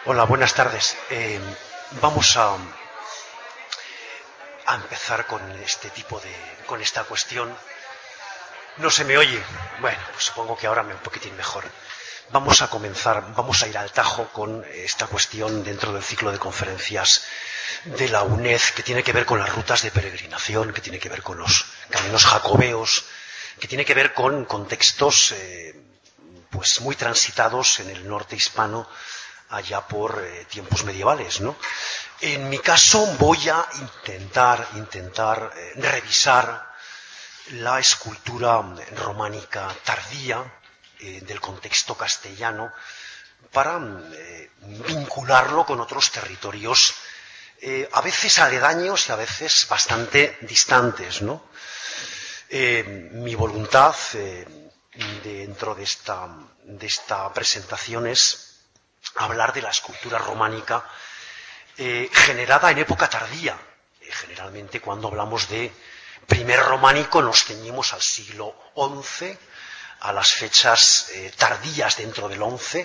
Hola, buenas tardes. Vamos a empezar con con esta cuestión. ¿No se me oye? Bueno, pues supongo que ahora un poquitín mejor. Vamos a ir al tajo con esta cuestión dentro del ciclo de conferencias de la UNED, que tiene que ver con las rutas de peregrinación, que tiene que ver con los caminos jacobeos, que tiene que ver con contextos pues muy transitados en el norte hispano allá por tiempos medievales, ¿no? En mi caso voy a intentar revisar la escultura románica tardía del contexto castellano para vincularlo con otros territorios a veces aledaños y a veces bastante distantes, ¿no? Mi voluntad dentro de esta presentación es hablar de la escultura románica generada en época tardía. Generalmente cuando hablamos de primer románico nos ceñimos al siglo XI, a las fechas tardías dentro del XI,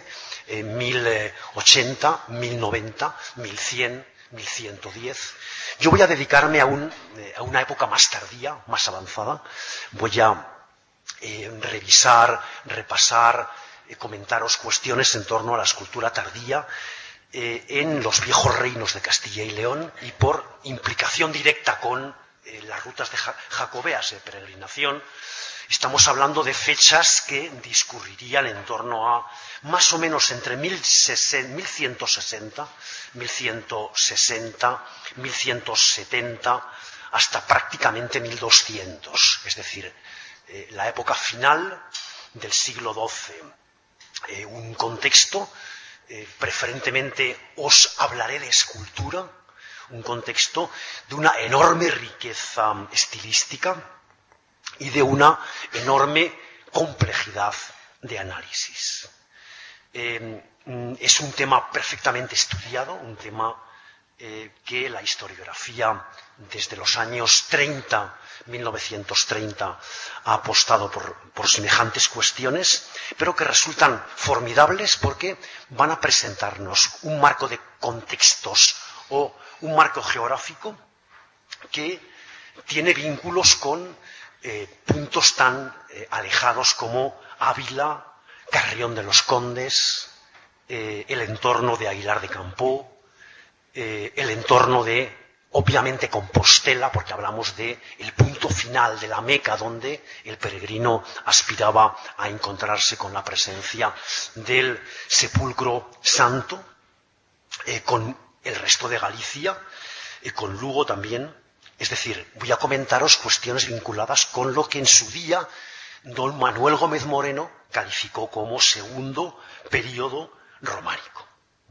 1080, 1090, 1100, 1110. Yo voy a dedicarme a una época más tardía, más avanzada. Voy a revisar, repasar, comentaros cuestiones en torno a la escultura tardía en los viejos reinos de Castilla y León y por implicación directa con las rutas jacobeas de peregrinación. Estamos hablando de fechas que discurrirían en torno a más o menos entre 1160, 1170, hasta prácticamente 1200, es decir, la época final del siglo XII. Un contexto, preferentemente os hablaré de escultura, un contexto de una enorme riqueza estilística y de una enorme complejidad de análisis. Es un tema perfectamente estudiado, un tema que la historiografía desde los años 1930, ha apostado por semejantes cuestiones, pero que resultan formidables porque van a presentarnos un marco de contextos o un marco geográfico que tiene vínculos con puntos tan alejados como Ávila, Carrión de los Condes, el entorno de Aguilar de Campoo, el entorno de, obviamente, Compostela, porque hablamos del punto final de la Meca, donde el peregrino aspiraba a encontrarse con la presencia del sepulcro santo, con el resto de Galicia, con Lugo también. Es decir, voy a comentaros cuestiones vinculadas con lo que en su día don Manuel Gómez Moreno calificó como segundo período románico.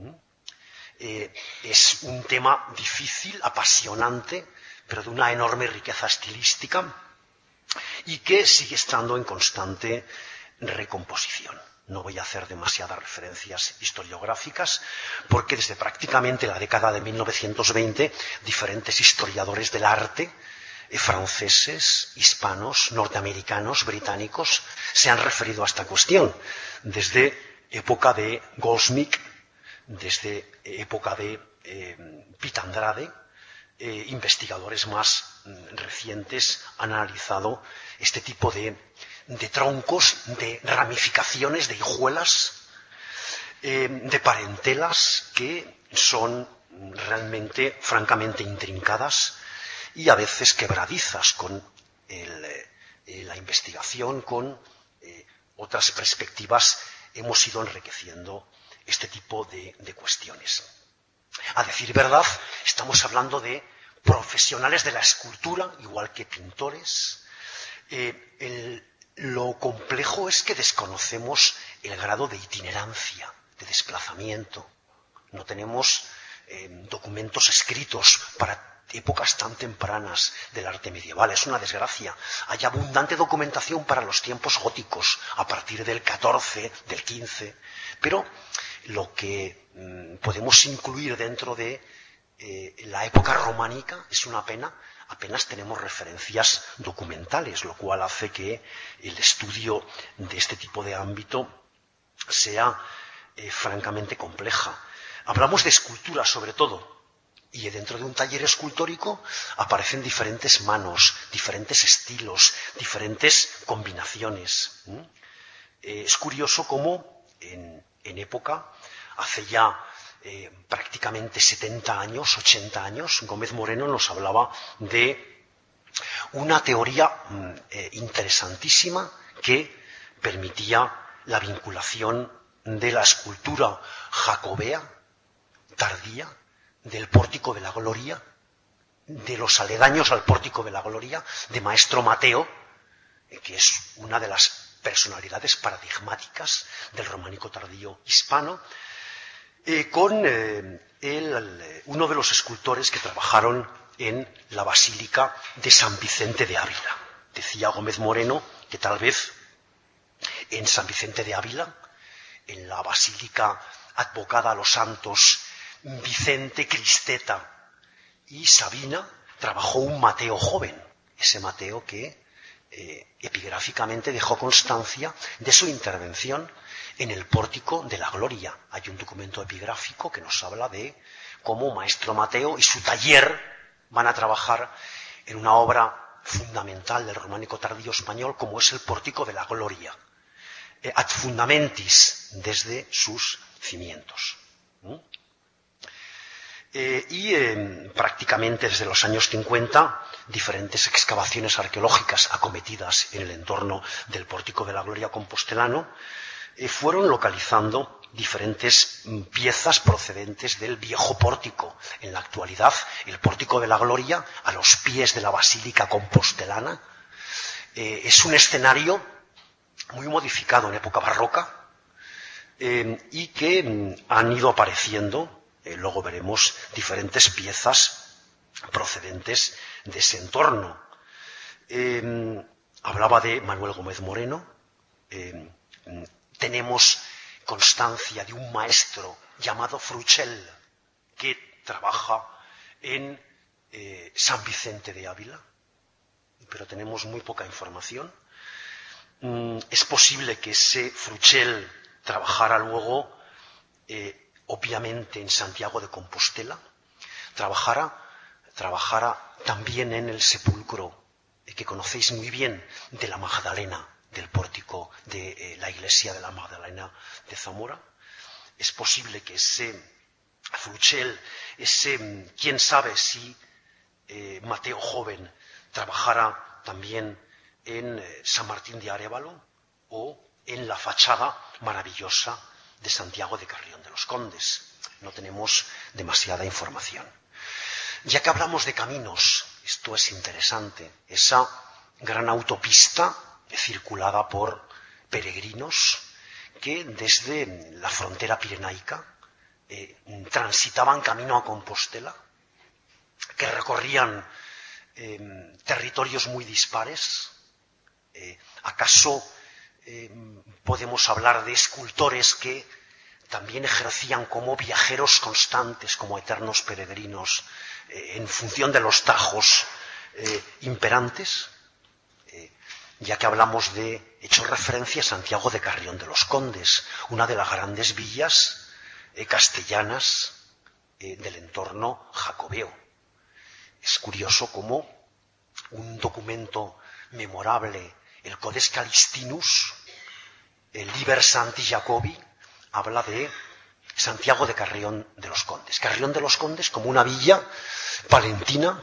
Es un tema difícil, apasionante, pero de una enorme riqueza estilística y que sigue estando en constante recomposición. No voy a hacer demasiadas referencias historiográficas porque desde prácticamente la década de 1920 diferentes historiadores del arte, franceses, hispanos, norteamericanos, británicos, se han referido a esta cuestión. Desde época de Goldsmith, desde época de Piet Andrade, investigadores más recientes han analizado este tipo de troncos, de ramificaciones, de hijuelas, de parentelas que son realmente, francamente intrincadas y a veces quebradizas con la investigación, con otras perspectivas. Hemos ido enriqueciendo este tipo de cuestiones. A decir verdad, estamos hablando de profesionales de la escultura, igual que pintores. Lo complejo es que desconocemos el grado de itinerancia, de desplazamiento. No tenemos documentos escritos para épocas tan tempranas del arte medieval. Es una desgracia. Hay abundante documentación para los tiempos góticos, a partir del XIV, del XV, pero lo que podemos incluir dentro de la época románica es una pena. Apenas tenemos referencias documentales, lo cual hace que el estudio de este tipo de ámbito sea francamente compleja. Hablamos de escultura sobre todo, y dentro de un taller escultórico aparecen diferentes manos, diferentes estilos, diferentes combinaciones. Es curioso cómo en época, hace ya prácticamente 70 años, 80 años, Gómez Moreno nos hablaba de una teoría interesantísima que permitía la vinculación de la escultura jacobea tardía, del Pórtico de la Gloria, de los aledaños al Pórtico de la Gloria, de Maestro Mateo, que es una de las personalidades paradigmáticas del románico tardío hispano, con uno de los escultores que trabajaron en la Basílica de San Vicente de Ávila. Decía Gómez Moreno que tal vez en San Vicente de Ávila, en la Basílica advocada a los santos Vicente, Cristeta y Sabina, trabajó un Mateo joven, ese Mateo que epigráficamente dejó constancia de su intervención en el Pórtico de la Gloria. Hay un documento epigráfico que nos habla de cómo Maestro Mateo y su taller van a trabajar en una obra fundamental del románico tardío español como es el Pórtico de la Gloria, ad fundamentis, desde sus cimientos. Prácticamente desde los años 50, diferentes excavaciones arqueológicas acometidas en el entorno del Pórtico de la Gloria compostelano fueron localizando diferentes piezas procedentes del viejo pórtico. En la actualidad, el Pórtico de la Gloria, a los pies de la Basílica Compostelana, es un escenario muy modificado en época barroca y que han ido apareciendo, luego veremos, diferentes piezas procedentes de ese entorno. Hablaba de Manuel Gómez Moreno. Tenemos constancia de un maestro llamado Fruchel que trabaja en San Vicente de Ávila, pero tenemos muy poca información. Es posible que ese Fruchel trabajara luego, obviamente, en Santiago de Compostela, trabajara también en el sepulcro que conocéis muy bien de la Magdalena, del pórtico de la iglesia de la Magdalena de Zamora. Es posible que ese Fruchel, quién sabe si Mateo joven, trabajara también en San Martín de Arévalo o en la fachada maravillosa de Santiago de Carrión de los Condes. No tenemos demasiada información. Ya que hablamos de caminos, esto es interesante, esa gran autopista circulada por peregrinos que desde la frontera pirenaica transitaban camino a Compostela, que recorrían territorios muy dispares. ¿Acaso podemos hablar de escultores que también ejercían como viajeros constantes, como eternos peregrinos, en función de los tajos imperantes? Ya que hablamos de, he hecho referencia a Santiago de Carrión de los Condes, una de las grandes villas castellanas del entorno jacobeo. Es curioso cómo un documento memorable, el Codex Calistinus, el Liber Sancti Jacobi, habla de Santiago de Carrión de los Condes. Carrión de los Condes como una villa palentina,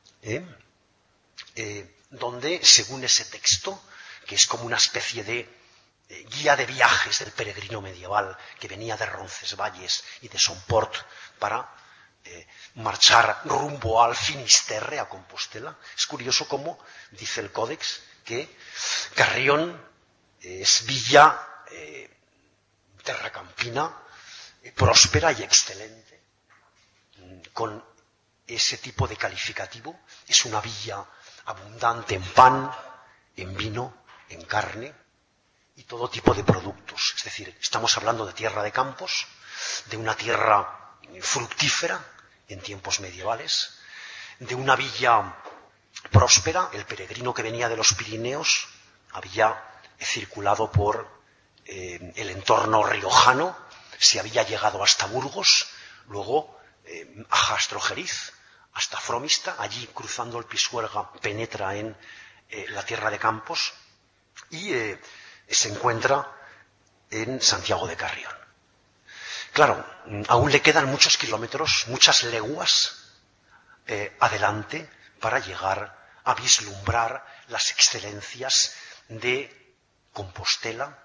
donde, según ese texto, que es como una especie de guía de viajes del peregrino medieval que venía de Roncesvalles y de Somport para marchar rumbo al Finisterre, a Compostela. Es curioso cómo dice el Códex que Carrión es villa terracampina, próspera y excelente. Con ese tipo de calificativo, es una villa abundante en pan, en vino, en carne y todo tipo de productos. Es decir, estamos hablando de tierra de campos, de una tierra fructífera en tiempos medievales, de una villa próspera. El peregrino que venía de los Pirineos había circulado por el entorno riojano, se había llegado hasta Burgos luego a Jastrojeriz, hasta Fromista, allí cruzando el Pisuerga penetra en la tierra de Campos y se encuentra en Santiago de Carrión. Claro, aún le quedan muchos kilómetros, muchas leguas adelante para llegar a vislumbrar las excelencias de Compostela.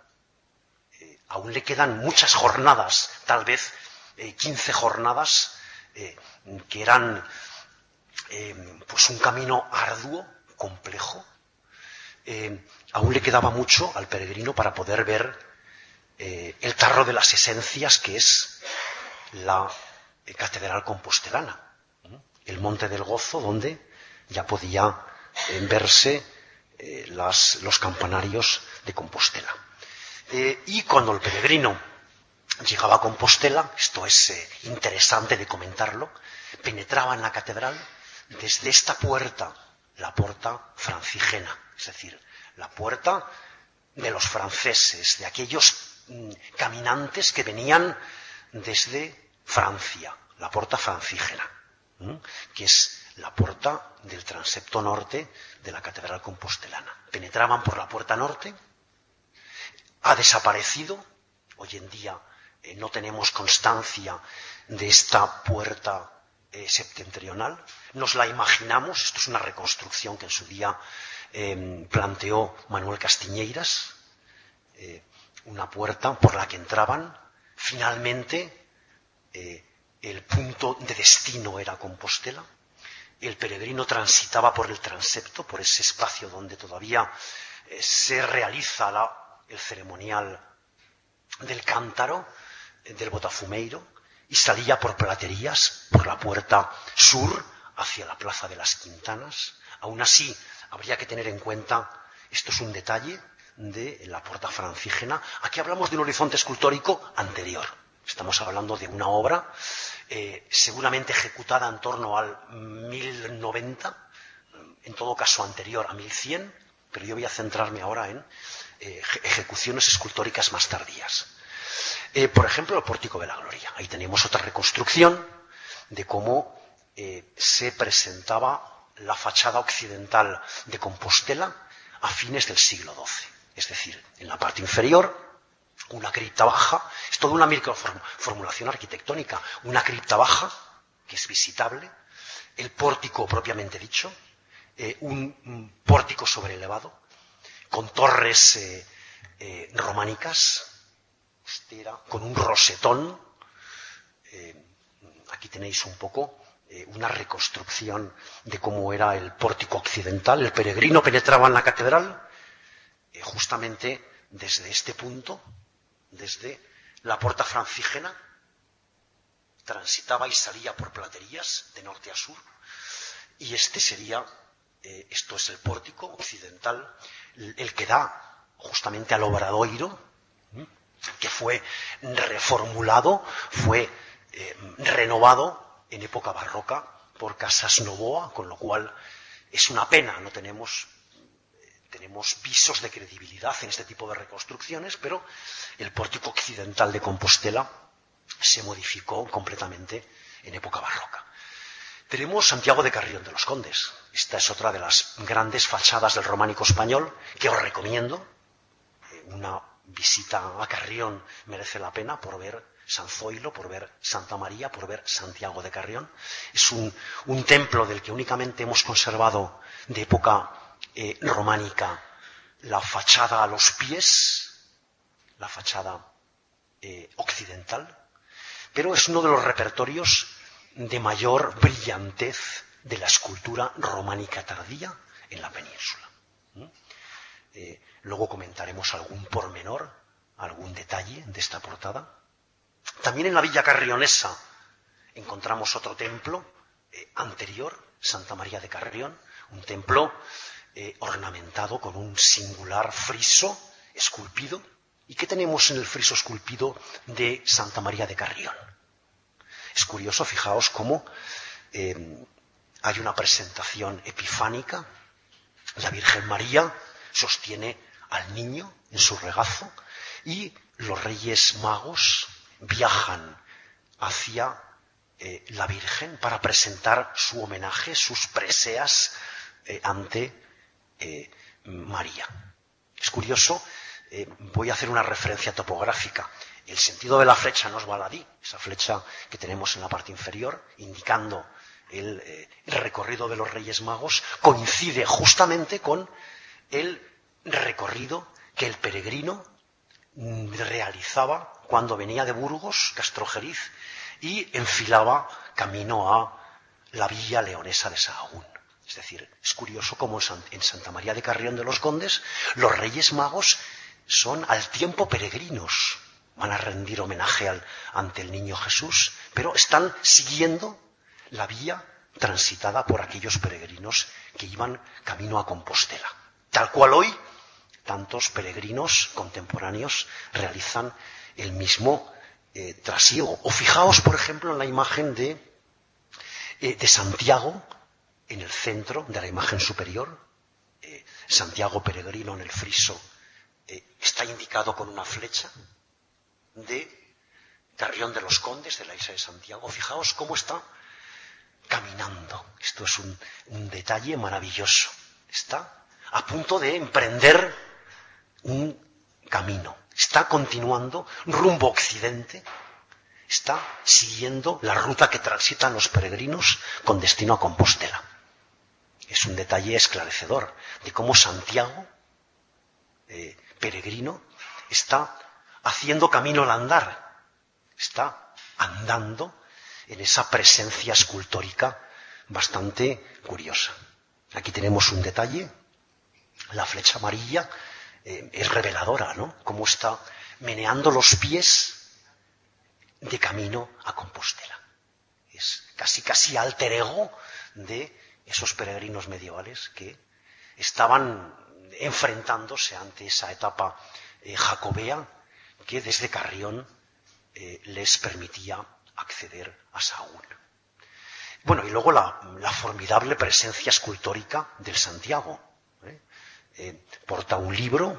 Aún le quedan muchas jornadas, tal vez 15 jornadas, que eran pues un camino arduo, complejo. Aún le quedaba mucho al peregrino para poder ver el tarro de las esencias, que es la catedral compostelana, el Monte del Gozo, donde ya podía verse los campanarios de Compostela. Y cuando el peregrino llegaba a Compostela, esto es interesante de comentarlo, penetraba en la catedral desde esta puerta, la puerta francígena, es decir, la puerta de los franceses, de aquellos caminantes que venían desde Francia, la puerta francígena, que es la puerta del transepto norte de la catedral compostelana. Penetraban por la puerta norte, ha desaparecido, hoy en día no tenemos constancia de esta puerta septentrional, nos la imaginamos, esto es una reconstrucción que en su día planteó Manuel Castiñeiras, una puerta por la que entraban. Finalmente el punto de destino era Compostela. El peregrino transitaba por el transepto, por ese espacio donde todavía se realiza el ceremonial del cántaro, del botafumeiro, y salía por Platerías, por la puerta sur, hacia la Plaza de las Quintanas. Aún así, habría que tener en cuenta, esto es un detalle de la puerta francígena. Aquí hablamos de un horizonte escultórico anterior. Estamos hablando de una obra seguramente ejecutada en torno al 1090, en todo caso anterior a 1100, pero yo voy a centrarme ahora en ejecuciones escultóricas más tardías. Por ejemplo, el Pórtico de la Gloria. Ahí tenemos otra reconstrucción de cómo se presentaba la fachada occidental de Compostela a fines del siglo XII. Es decir, en la parte inferior, una cripta baja, es toda una microformulación arquitectónica, una cripta baja, que es visitable, el pórtico propiamente dicho, un pórtico sobrelevado, con torres románicas, con un rosetón. Aquí tenéis un poco una reconstrucción de cómo era el pórtico occidental. El peregrino penetraba en la catedral justamente desde este punto, desde la puerta francígena, transitaba y salía por Platerías de norte a sur, y este sería, esto es el pórtico occidental, el que da justamente al Obradoiro, que fue reformulado, fue renovado en época barroca por Casas Novoa, con lo cual es una pena, no tenemos pisos de credibilidad en este tipo de reconstrucciones, pero el pórtico occidental de Compostela se modificó completamente en época barroca. Tenemos Santiago de Carrión de los Condes. Esta es otra de las grandes fachadas del románico español que os recomiendo. Una visita a Carrión merece la pena por ver San Zoilo, por ver Santa María, por ver Santiago de Carrión. Es un templo del que únicamente hemos conservado de época románica la fachada a los pies, la fachada occidental, pero es uno de los repertorios de mayor brillantez de la escultura románica tardía en la península. Luego comentaremos algún pormenor, algún detalle de esta portada. También en la villa carrionesa encontramos otro templo anterior, Santa María de Carrión, un templo ornamentado con un singular friso esculpido. ¿Y qué tenemos en el friso esculpido de Santa María de Carrión? Es curioso, fijaos cómo hay una presentación epifánica. La Virgen María sostiene al niño en su regazo y los Reyes Magos viajan hacia la Virgen para presentar su homenaje, sus preseas ante María. Es curioso, voy a hacer una referencia topográfica. El sentido de la flecha no es baladí, esa flecha que tenemos en la parte inferior, indicando el recorrido de los Reyes Magos, coincide justamente con el recorrido que el peregrino realizaba cuando venía de Burgos, Castrojeriz, y enfilaba camino a la villa leonesa de Sahagún. Es decir, es curioso cómo en Santa María de Carrión de los Condes los Reyes Magos son al tiempo peregrinos. Van a rendir homenaje ante el niño Jesús, pero están siguiendo la vía transitada por aquellos peregrinos que iban camino a Compostela. Tal cual hoy, tantos peregrinos contemporáneos realizan el mismo trasiego. O fijaos, por ejemplo, en la imagen de Santiago, en el centro de la imagen superior. Santiago peregrino en el friso está indicado con una flecha de Carrión de los Condes, de la isla de Santiago. Fijaos cómo está caminando. Esto es un detalle maravilloso. Está a punto de emprender un camino. Está continuando rumbo occidente. Está siguiendo la ruta que transitan los peregrinos con destino a Compostela. Es un detalle esclarecedor de cómo Santiago, peregrino, está haciendo camino al andar. Está andando en esa presencia escultórica bastante curiosa. Aquí tenemos un detalle. La flecha amarilla es reveladora, ¿no? Cómo está meneando los pies de camino a Compostela. Es casi alter ego de esos peregrinos medievales que estaban enfrentándose ante esa etapa jacobea que desde Carrión les permitía acceder a Sahagún. Bueno, y luego la formidable presencia escultórica del Santiago. Porta un libro,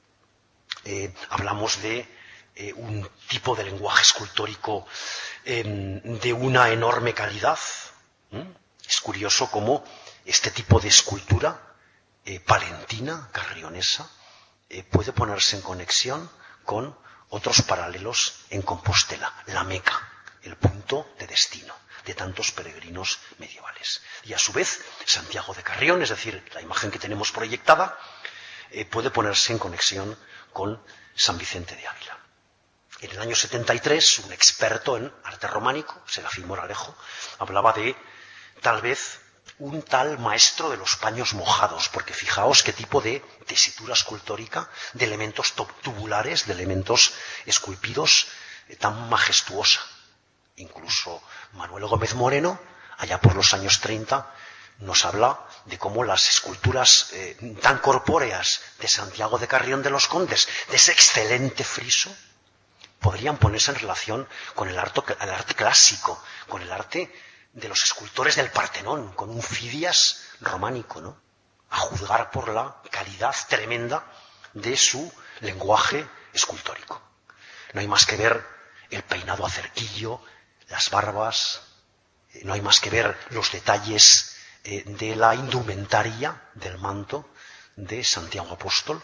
hablamos de un tipo de lenguaje escultórico de una enorme calidad. Es curioso cómo este tipo de escultura palentina, carrionesa, puede ponerse en conexión con otros paralelos en Compostela, la Meca, el punto de destino de tantos peregrinos medievales. Y a su vez, Santiago de Carrión, es decir, la imagen que tenemos proyectada, puede ponerse en conexión con San Vicente de Ávila. En el año 73, un experto en arte románico, Serafín Moralejo, hablaba de tal vez un tal maestro de los paños mojados, porque fijaos qué tipo de tesitura escultórica, de elementos tubulares, de elementos esculpidos tan majestuosa. Incluso Manuel Gómez Moreno, allá por los años 30, nos habla de cómo las esculturas tan corpóreas de Santiago de Carrión de los Condes, de ese excelente friso, podrían ponerse en relación con el arte clásico, con el arte de los escultores del Partenón, con un Fidias románico, ¿no? A juzgar por la calidad tremenda de su lenguaje escultórico. No hay más que ver el peinado a cerquillo, las barbas, no hay más que ver los detalles de la indumentaria del manto de Santiago Apóstol.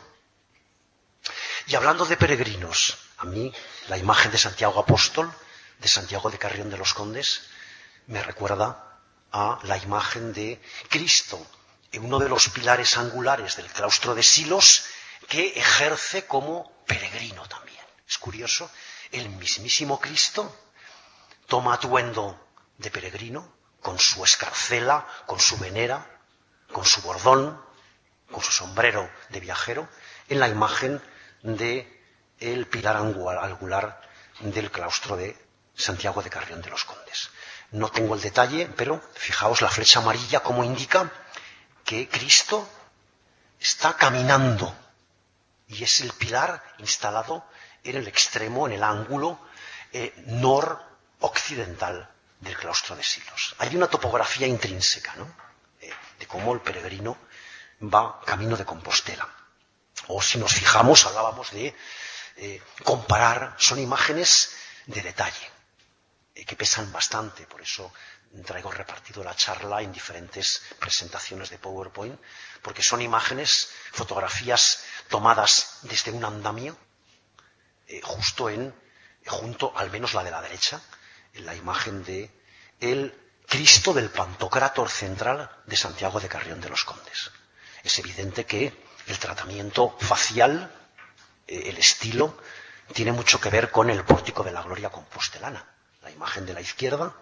Y hablando de peregrinos, a mí la imagen de Santiago Apóstol, de Santiago de Carrión de los Condes, me recuerda a la imagen de Cristo, en uno de los pilares angulares del claustro de Silos, que ejerce como peregrino también. Es curioso, el mismísimo Cristo toma atuendo de peregrino, con su escarcela, con su venera, con su bordón, con su sombrero de viajero, en la imagen del pilar angular del claustro de Santiago de Carrión de los Condes. No tengo el detalle, pero fijaos la flecha amarilla como indica que Cristo está caminando y es el pilar instalado en el extremo, en el ángulo noroccidental del claustro de Silos. Hay una topografía intrínseca, ¿no? De cómo el peregrino va camino de Compostela. O si nos fijamos, hablábamos de comparar, son imágenes de detalle. que pesan bastante. Por eso traigo repartido la charla en diferentes presentaciones de PowerPoint, porque son imágenes, fotografías tomadas desde un andamio, junto, al menos la de la derecha, en la imagen de el Cristo del Pantocrátor central de Santiago de Carrión de los Condes. Es evidente que el tratamiento facial, el estilo, tiene mucho que ver con el Pórtico de la Gloria compostelana. La imagen de la izquierda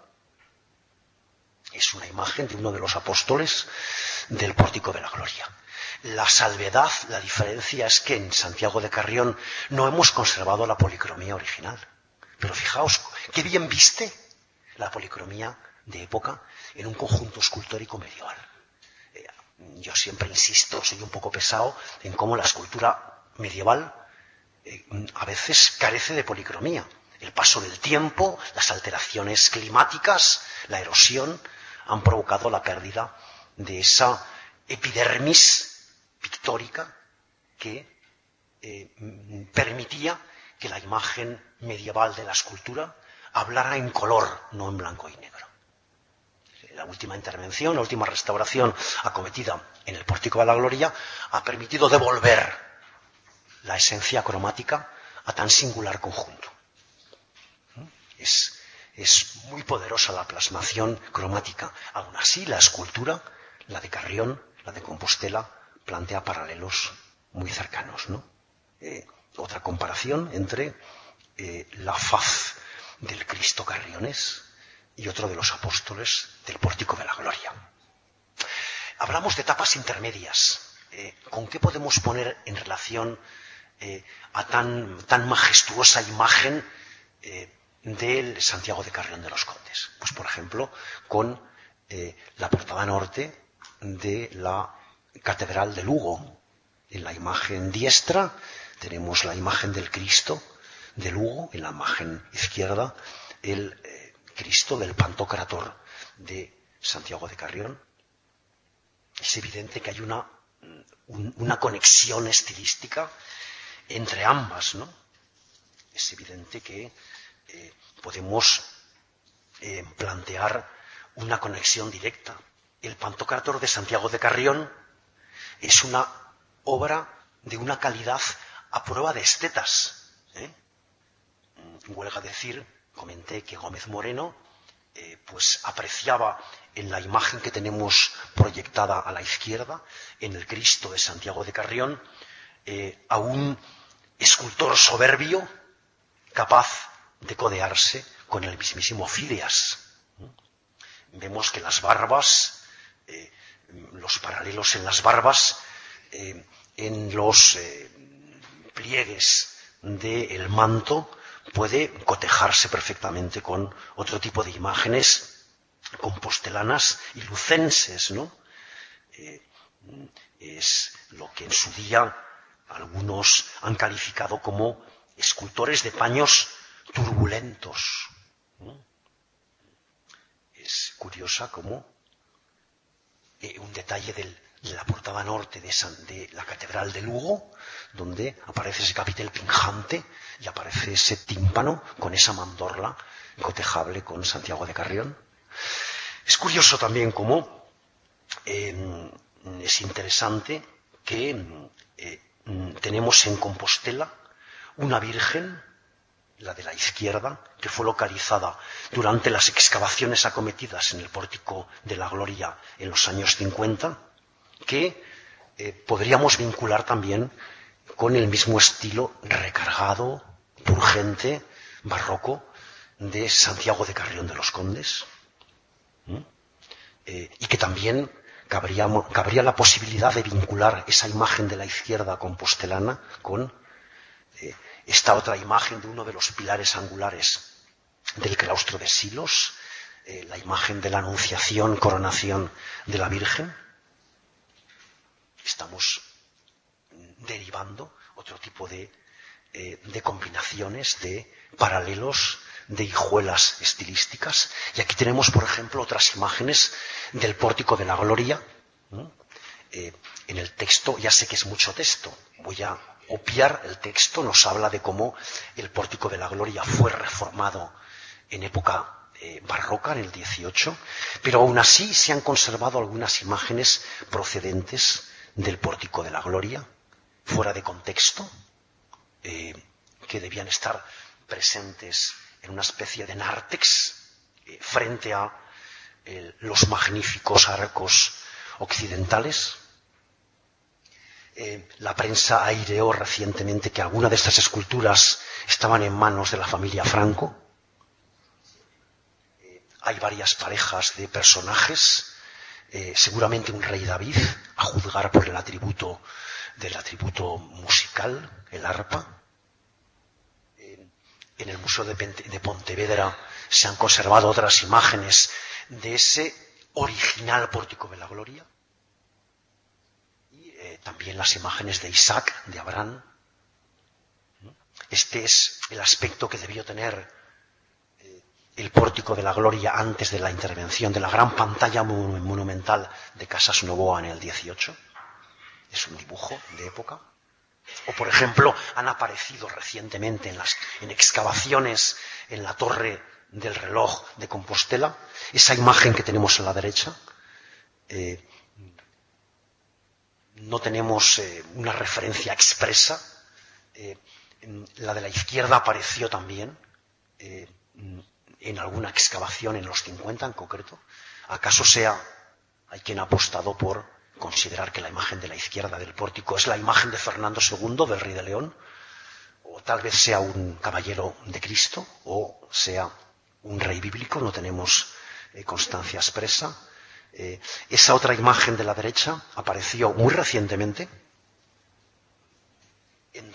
es una imagen de uno de los apóstoles del Pórtico de la Gloria. La salvedad, la diferencia es que en Santiago de Carrión no hemos conservado la policromía original. Pero fijaos, qué bien viste la policromía de época en un conjunto escultórico medieval. Yo siempre insisto, soy un poco pesado, en cómo la escultura medieval a veces carece de policromía. El paso del tiempo, las alteraciones climáticas, la erosión, han provocado la pérdida de esa epidermis pictórica que permitía que la imagen medieval de la escultura hablara en color, no en blanco y negro. La última intervención, la última restauración acometida en el Pórtico de la Gloria ha permitido devolver la esencia cromática a tan singular conjunto. Es muy poderosa la plasmación cromática. Aún así, la escultura, la de Carrión, la de Compostela, plantea paralelos muy cercanos, ¿no? Otra comparación entre la faz del Cristo carrionés y otro de los apóstoles del Pórtico de la Gloria. Hablamos de etapas intermedias. ¿Con qué podemos poner en relación a tan majestuosa imagen del Santiago de Carrión de los Condes? Pues, por ejemplo, con la portada norte de la Catedral de Lugo. En la imagen diestra tenemos la imagen del Cristo de Lugo, en la imagen izquierda el Cristo del Pantocrátor de Santiago de Carrión. Es evidente que hay una conexión estilística entre ambas, ¿no? Es evidente que podemos plantear una conexión directa. El Pantocrátor de Santiago de Carrión es una obra de una calidad a prueba de estetas. Huelga decir, comenté que Gómez Moreno pues apreciaba en la imagen que tenemos proyectada a la izquierda, en el Cristo de Santiago de Carrión, a un escultor soberbio capaz de codearse con el mismísimo Fídias. Vemos que las barbas, los paralelos en las barbas, en los pliegues del manto, puede cotejarse perfectamente con otro tipo de imágenes compostelanas y lucenses, ¿no? Es lo que en su día algunos han calificado como escultores de paños turbulentos, ¿no? Es curiosa como un detalle de la portada norte de la Catedral de Lugo, donde aparece ese capitel pinjante y aparece ese tímpano con esa mandorla cotejable con Santiago de Carrión. Es curioso también cómo es interesante que tenemos en Compostela una Virgen, la de la izquierda, que fue localizada durante las excavaciones acometidas en el Pórtico de la Gloria en los años 50, que podríamos vincular también con el mismo estilo recargado, turgente, barroco de Santiago de Carrión de los Condes, y que también cabría la posibilidad de vincular esa imagen de la izquierda compostelana con esta otra imagen de uno de los pilares angulares del claustro de Silos, la imagen de la Anunciación, coronación de la Virgen. Estamos derivando otro tipo de combinaciones, de paralelos, de hijuelas estilísticas. Y aquí tenemos, por ejemplo, otras imágenes del Pórtico de la Gloria. En el texto, ya sé que es mucho texto, voy a obviar el texto, nos habla de cómo el Pórtico de la Gloria fue reformado en época barroca en el 18, pero aún así se han conservado algunas imágenes procedentes del Pórtico de la Gloria, fuera de contexto, que debían estar presentes en una especie de nártex frente a los magníficos arcos occidentales. La prensa aireó recientemente que algunas de estas esculturas estaban en manos de la familia Franco. Hay varias parejas de personajes, seguramente un rey David, a juzgar por el atributo musical, el arpa. En el Museo de Pontevedra se han conservado otras imágenes de ese original Pórtico de la Gloria. Y también las imágenes de Isaac, de Abraham. Este es el aspecto que debió tener el Pórtico de la Gloria antes de la intervención de la gran pantalla monumental de Casas Novoa en el 18. Es un dibujo de época. O, por ejemplo, han aparecido recientemente en excavaciones en la Torre del Reloj de Compostela, esa imagen que tenemos a la derecha. No tenemos una referencia expresa. La de la izquierda apareció también en alguna excavación en los 50 en concreto. ¿Acaso hay quien ha apostado por considerar que la imagen de la izquierda del pórtico es la imagen de Fernando II, del Rey de León? O tal vez sea un caballero de Cristo, o sea un rey bíblico, no tenemos constancia expresa. Esa otra imagen de la derecha apareció muy recientemente, en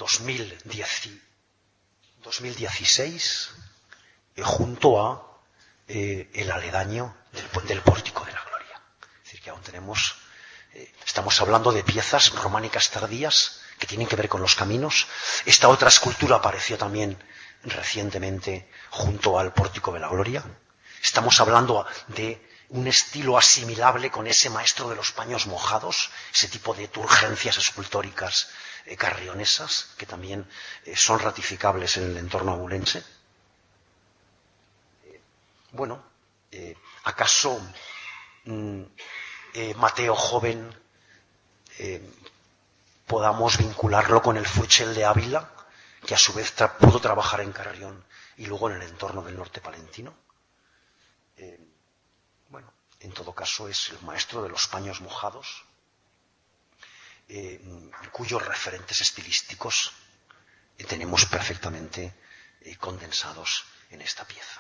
2016, junto a el aledaño del Pórtico de la Gloria. Es decir, que aún estamos hablando de piezas románicas tardías que tienen que ver con los caminos. Esta otra escultura apareció también recientemente junto al Pórtico de la Gloria. Estamos hablando de un estilo asimilable con ese maestro de los paños mojados, ese tipo de turgencias escultóricas carrionesas que también son ratificables en el entorno abulense. ¿Acaso Mateo joven podamos vincularlo con el Fruchel de Ávila, que a su vez pudo trabajar en Carrión y luego en el entorno del norte palentino? En todo caso es el maestro de los paños mojados, cuyos referentes estilísticos tenemos perfectamente condensados en esta pieza.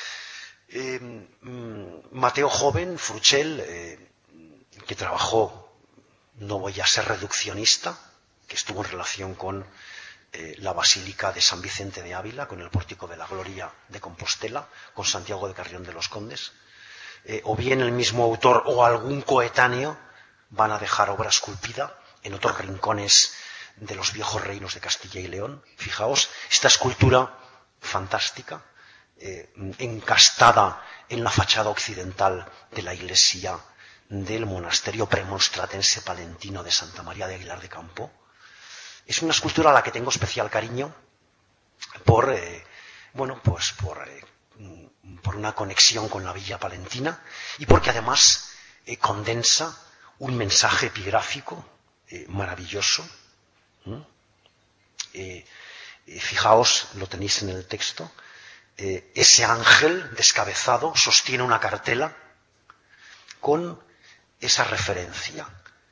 Mateo joven, Fruchel, que trabajó, no voy a ser reduccionista, que estuvo en relación con la Basílica de San Vicente de Ávila, con el Pórtico de la Gloria de Compostela, con Santiago de Carrión de los Condes, o bien el mismo autor o algún coetáneo van a dejar obra esculpida en otros rincones de los viejos reinos de Castilla y León. Fijaos, esta escultura fantástica, encastada en la fachada occidental de la iglesia del monasterio premonstratense palentino de Santa María de Aguilar de Campo. Es una escultura a la que tengo especial cariño por una conexión con la villa palentina y porque además condensa un mensaje epigráfico maravilloso. Fijaos, lo tenéis en el texto. Ese ángel descabezado sostiene una cartela con esa referencia.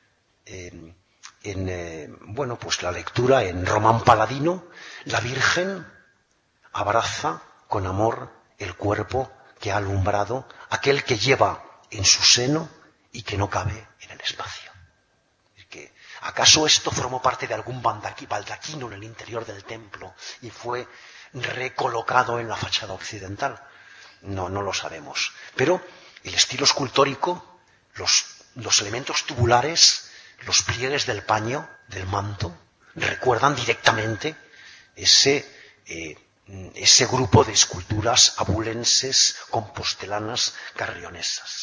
La lectura en Román Paladino, la Virgen abraza con amor el cuerpo que ha alumbrado aquel que lleva en su seno y que no cabe en el espacio. ¿Acaso esto formó parte de algún baldaquino en el interior del templo y fue recolocado en la fachada occidental? No lo sabemos. Pero el estilo escultórico, los elementos tubulares, los pliegues del paño, del manto, recuerdan directamente ese grupo de esculturas abulenses, compostelanas, carrionesas.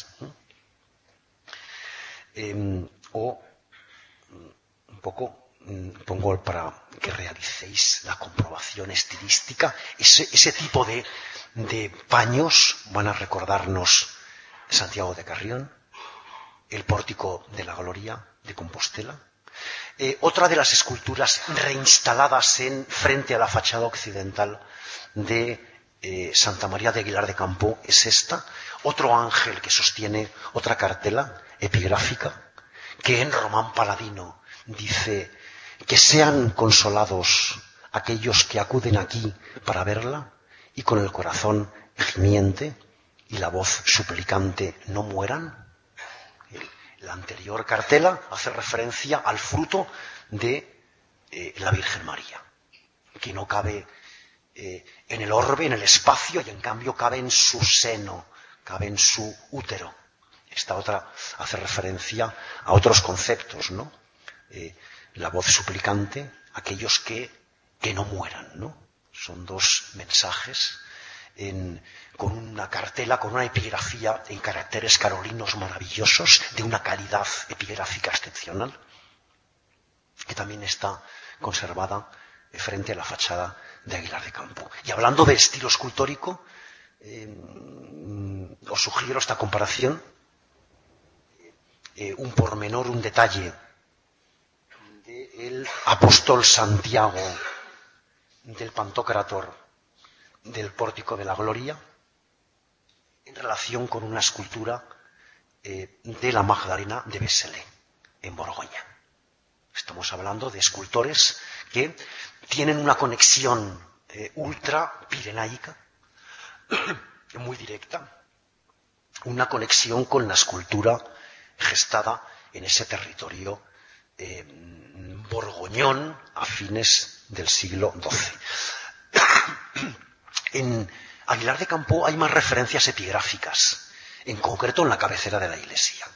Un poco, pongo para que realicéis la comprobación estilística. Ese tipo de paños van a recordarnos Santiago de Carrión, el Pórtico de la Gloria de Compostela. Otra de las esculturas reinstaladas frente a la fachada occidental de Santa María de Aguilar de Campoo es esta. Otro ángel que sostiene otra cartela epigráfica, que en Román Paladino dice: que sean consolados aquellos que acuden aquí para verla, y con el corazón gimiente y la voz suplicante no mueran. La anterior cartela hace referencia al fruto de la Virgen María, que no cabe en el orbe, en el espacio, y en cambio cabe en su seno, cabe en su útero. Esta otra hace referencia a otros conceptos, ¿no? La voz suplicante, aquellos que no mueran, ¿no? Son dos mensajes con una cartela, con una epigrafía en caracteres carolinos maravillosos, de una calidad epigráfica excepcional, que también está conservada frente a la fachada de Aguilar de Campoo. Y hablando de estilo escultórico, os sugiero esta comparación, un pormenor, un detalle del apóstol Santiago, del Pantocrátor del Pórtico de la Gloria, en relación con una escultura de la Magdalena de Vézelay, en Borgoña. Estamos hablando de escultores que tienen una conexión ultra pirenaica, muy directa, una conexión con la escultura gestada en ese territorio borgoñón a fines del siglo XII. En Aguilar de Campoo hay más referencias epigráficas, en concreto en la cabecera de la iglesia.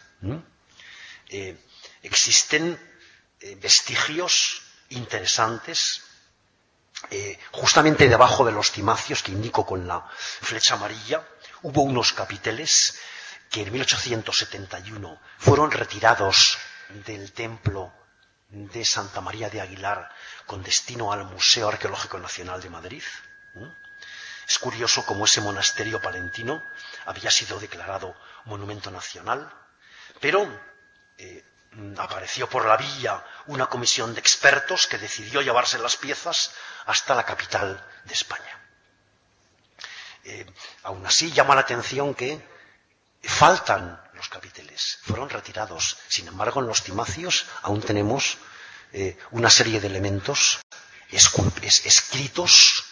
Existen vestigios interesantes justamente debajo de los cimacios que indico con la flecha amarilla. Hubo unos capiteles que en 1871 fueron retirados del templo de Santa María de Aguilar con destino al Museo Arqueológico Nacional de Madrid. Es curioso cómo ese monasterio palentino había sido declarado monumento nacional, pero apareció por la vía una comisión de expertos que decidió llevarse las piezas hasta la capital de España. Aún así llama la atención que faltan los capiteles, fueron retirados. Sin embargo, en los cimacios aún tenemos una serie de elementos escritos,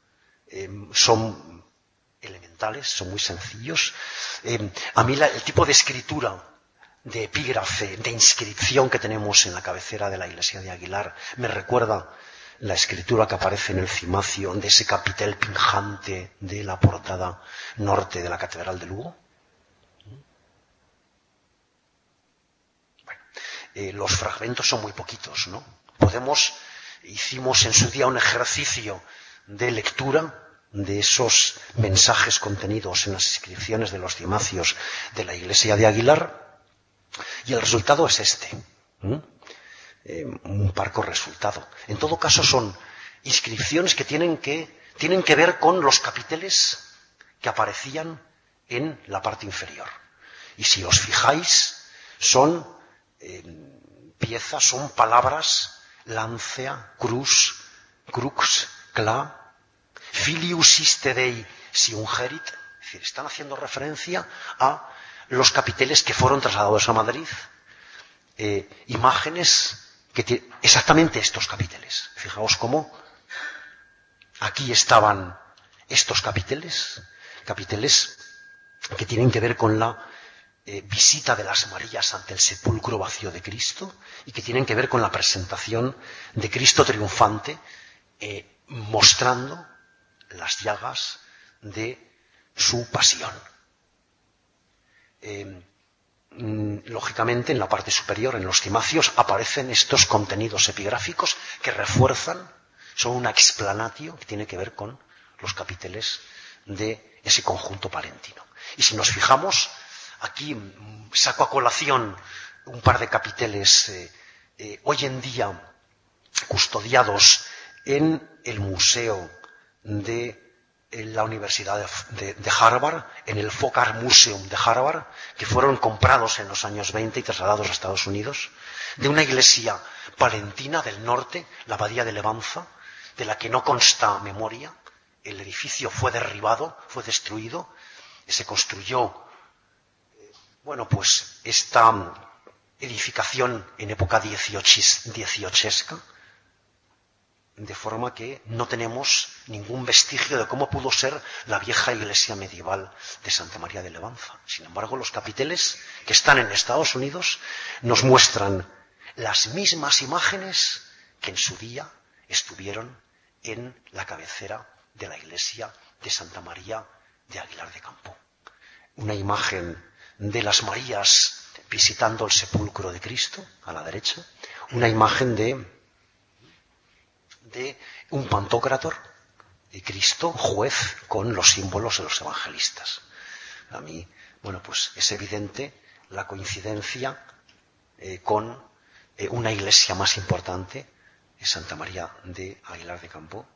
son elementales, son muy sencillos. A mí el tipo de escritura, de epígrafe, de inscripción que tenemos en la cabecera de la iglesia de Aguilar me recuerda la escritura que aparece en el cimacio de ese capitel pinjante de la portada norte de la Catedral de Lugo. Los fragmentos son muy poquitos, ¿no? Hicimos en su día un ejercicio de lectura de esos mensajes contenidos en las inscripciones de los cimacios de la iglesia de Aguilar, y el resultado es este. Un parco resultado. En todo caso son inscripciones que tienen que ver con los capiteles que aparecían en la parte inferior. Y si os fijáis, son piezas, son palabras: lancea, crux, cla, filius iste Dei si ungerit. Es decir, están haciendo referencia a los capiteles que fueron trasladados a Madrid, imágenes que exactamente estos capiteles. Fijaos cómo aquí estaban estos capiteles que tienen que ver con la visita de las Marías ante el sepulcro vacío de Cristo, y que tienen que ver con la presentación de Cristo triunfante, mostrando las llagas de su pasión. Lógicamente, en la parte superior, en los cimacios, aparecen estos contenidos epigráficos que refuerzan, son una explanatio que tiene que ver con los capiteles de ese conjunto palentino. Y si nos fijamos, aquí saco a colación un par de capiteles hoy en día custodiados en el museo de la Universidad de Harvard, en el Folk Art Museum de Harvard, que fueron comprados en los años 20 y trasladados a Estados Unidos, de una iglesia palentina del norte, la Abadía de Levanza, de la que no consta memoria. El edificio fue derribado, fue destruido, se construyó, pues esta edificación en época dieciochesca, de forma que no tenemos ningún vestigio de cómo pudo ser la vieja iglesia medieval de Santa María de Levanza. Sin embargo, los capiteles que están en Estados Unidos nos muestran las mismas imágenes que en su día estuvieron en la cabecera de la iglesia de Santa María de Aguilar de Campoo. Una imagen de las Marías visitando el sepulcro de Cristo, a la derecha, una imagen de un Pantocrátor, de Cristo, juez, con los símbolos de los evangelistas. A mí, pues es evidente la coincidencia con una iglesia más importante, Santa María de Aguilar de Campoo.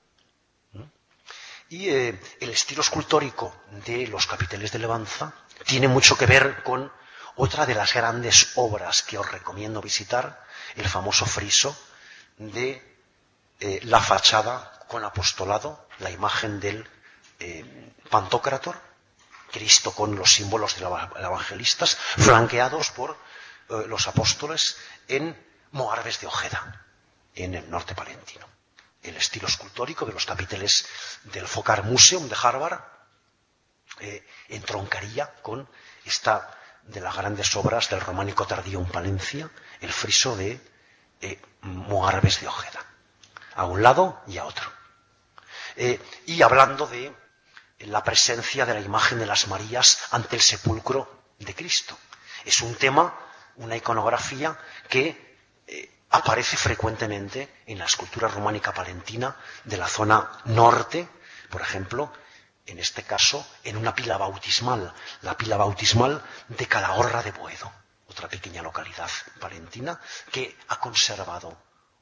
Y el estilo escultórico de los capiteles de Levanza tiene mucho que ver con otra de las grandes obras que os recomiendo visitar, el famoso friso de la fachada con apostolado, la imagen del Pantocrátor, Cristo con los símbolos de los evangelistas, flanqueados por los apóstoles en Moarbes de Ojeda, en el norte palentino. El estilo escultórico de los capiteles del Folk Art Museum de Harvard entroncaría con esta de las grandes obras del románico tardío en Palencia, el friso de Moarbes de Ojeda, a un lado y a otro. Y hablando de la presencia de la imagen de las Marías ante el sepulcro de Cristo. Es un tema, una iconografía que aparece frecuentemente en la escultura románica palentina de la zona norte, por ejemplo, en este caso, en una pila bautismal, la pila bautismal de Calahorra de Boedo, otra pequeña localidad palentina que ha conservado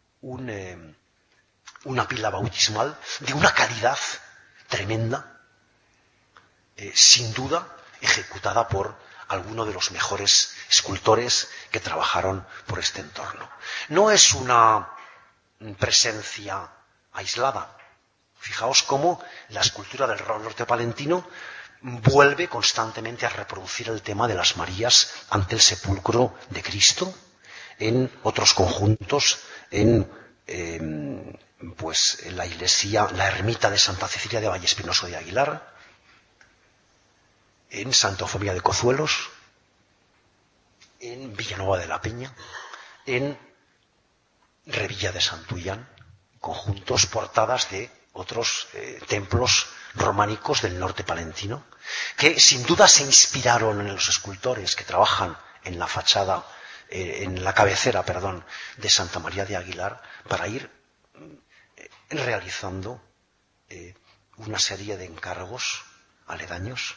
una pila bautismal de una calidad tremenda, sin duda ejecutada por alguno de los mejores escultores que trabajaron por este entorno. No es una presencia aislada. Fijaos cómo la escultura del norte palentino vuelve constantemente a reproducir el tema de las Marías ante el sepulcro de Cristo, en otros conjuntos, en la iglesia, la ermita de Santa Cecilia de Vallespinoso de Aguilar, en Santa Eufemia de Cozuelos, en Villanueva de la Peña, en Revilla de Santullán, conjuntos, portadas de otros templos románicos del norte palentino, que sin duda se inspiraron en los escultores que trabajan en la fachada, en la cabecera, de Santa María de Aguilar, para ir realizando una serie de encargos aledaños.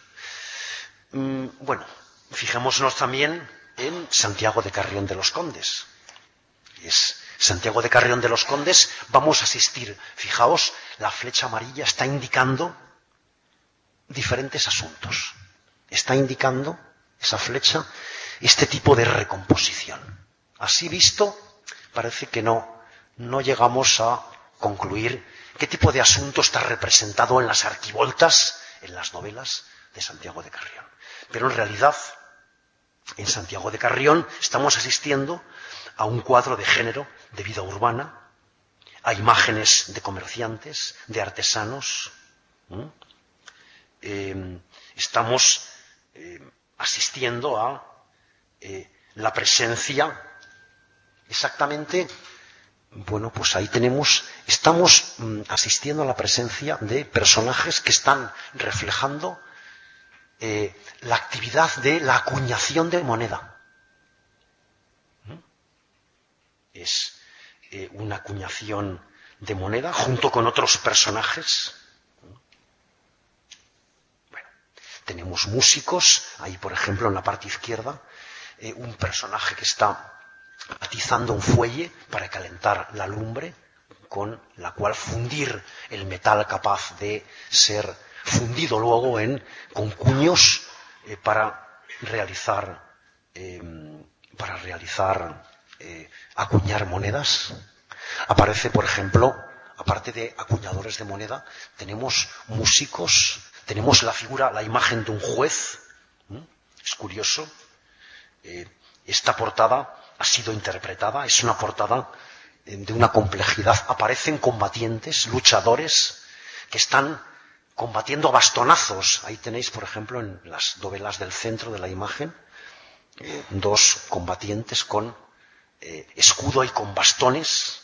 Fijémonos también en Santiago de Carrión de los Condes. Santiago de Carrión de los Condes, vamos a asistir, fijaos, la flecha amarilla está indicando diferentes asuntos. Está indicando, esa flecha, este tipo de recomposición. Así visto, parece que no llegamos a concluir qué tipo de asunto está representado en las arquivoltas, en las novelas de Santiago de Carrión. Pero en realidad, en Santiago de Carrión estamos asistiendo a un cuadro de género, de vida urbana, a imágenes de comerciantes, de artesanos. Estamos asistiendo a la presencia exactamente, ahí estamos asistiendo a la presencia de personajes que están reflejando la actividad de la acuñación de moneda. Es una acuñación de moneda junto con otros personajes. Tenemos músicos, ahí por ejemplo en la parte izquierda, un personaje que está atizando un fuelle para calentar la lumbre, con la cual fundir el metal capaz de ser fundido luego con cuños para realizar acuñar monedas. Aparece, por ejemplo, aparte de acuñadores de moneda, tenemos músicos, tenemos la imagen de un juez. Es curioso. Esta portada ha sido interpretada, es una portada de una complejidad. Aparecen combatientes, luchadores, que están combatiendo a bastonazos. Ahí tenéis, por ejemplo, en las dovelas del centro de la imagen, dos combatientes con escudo y con bastones.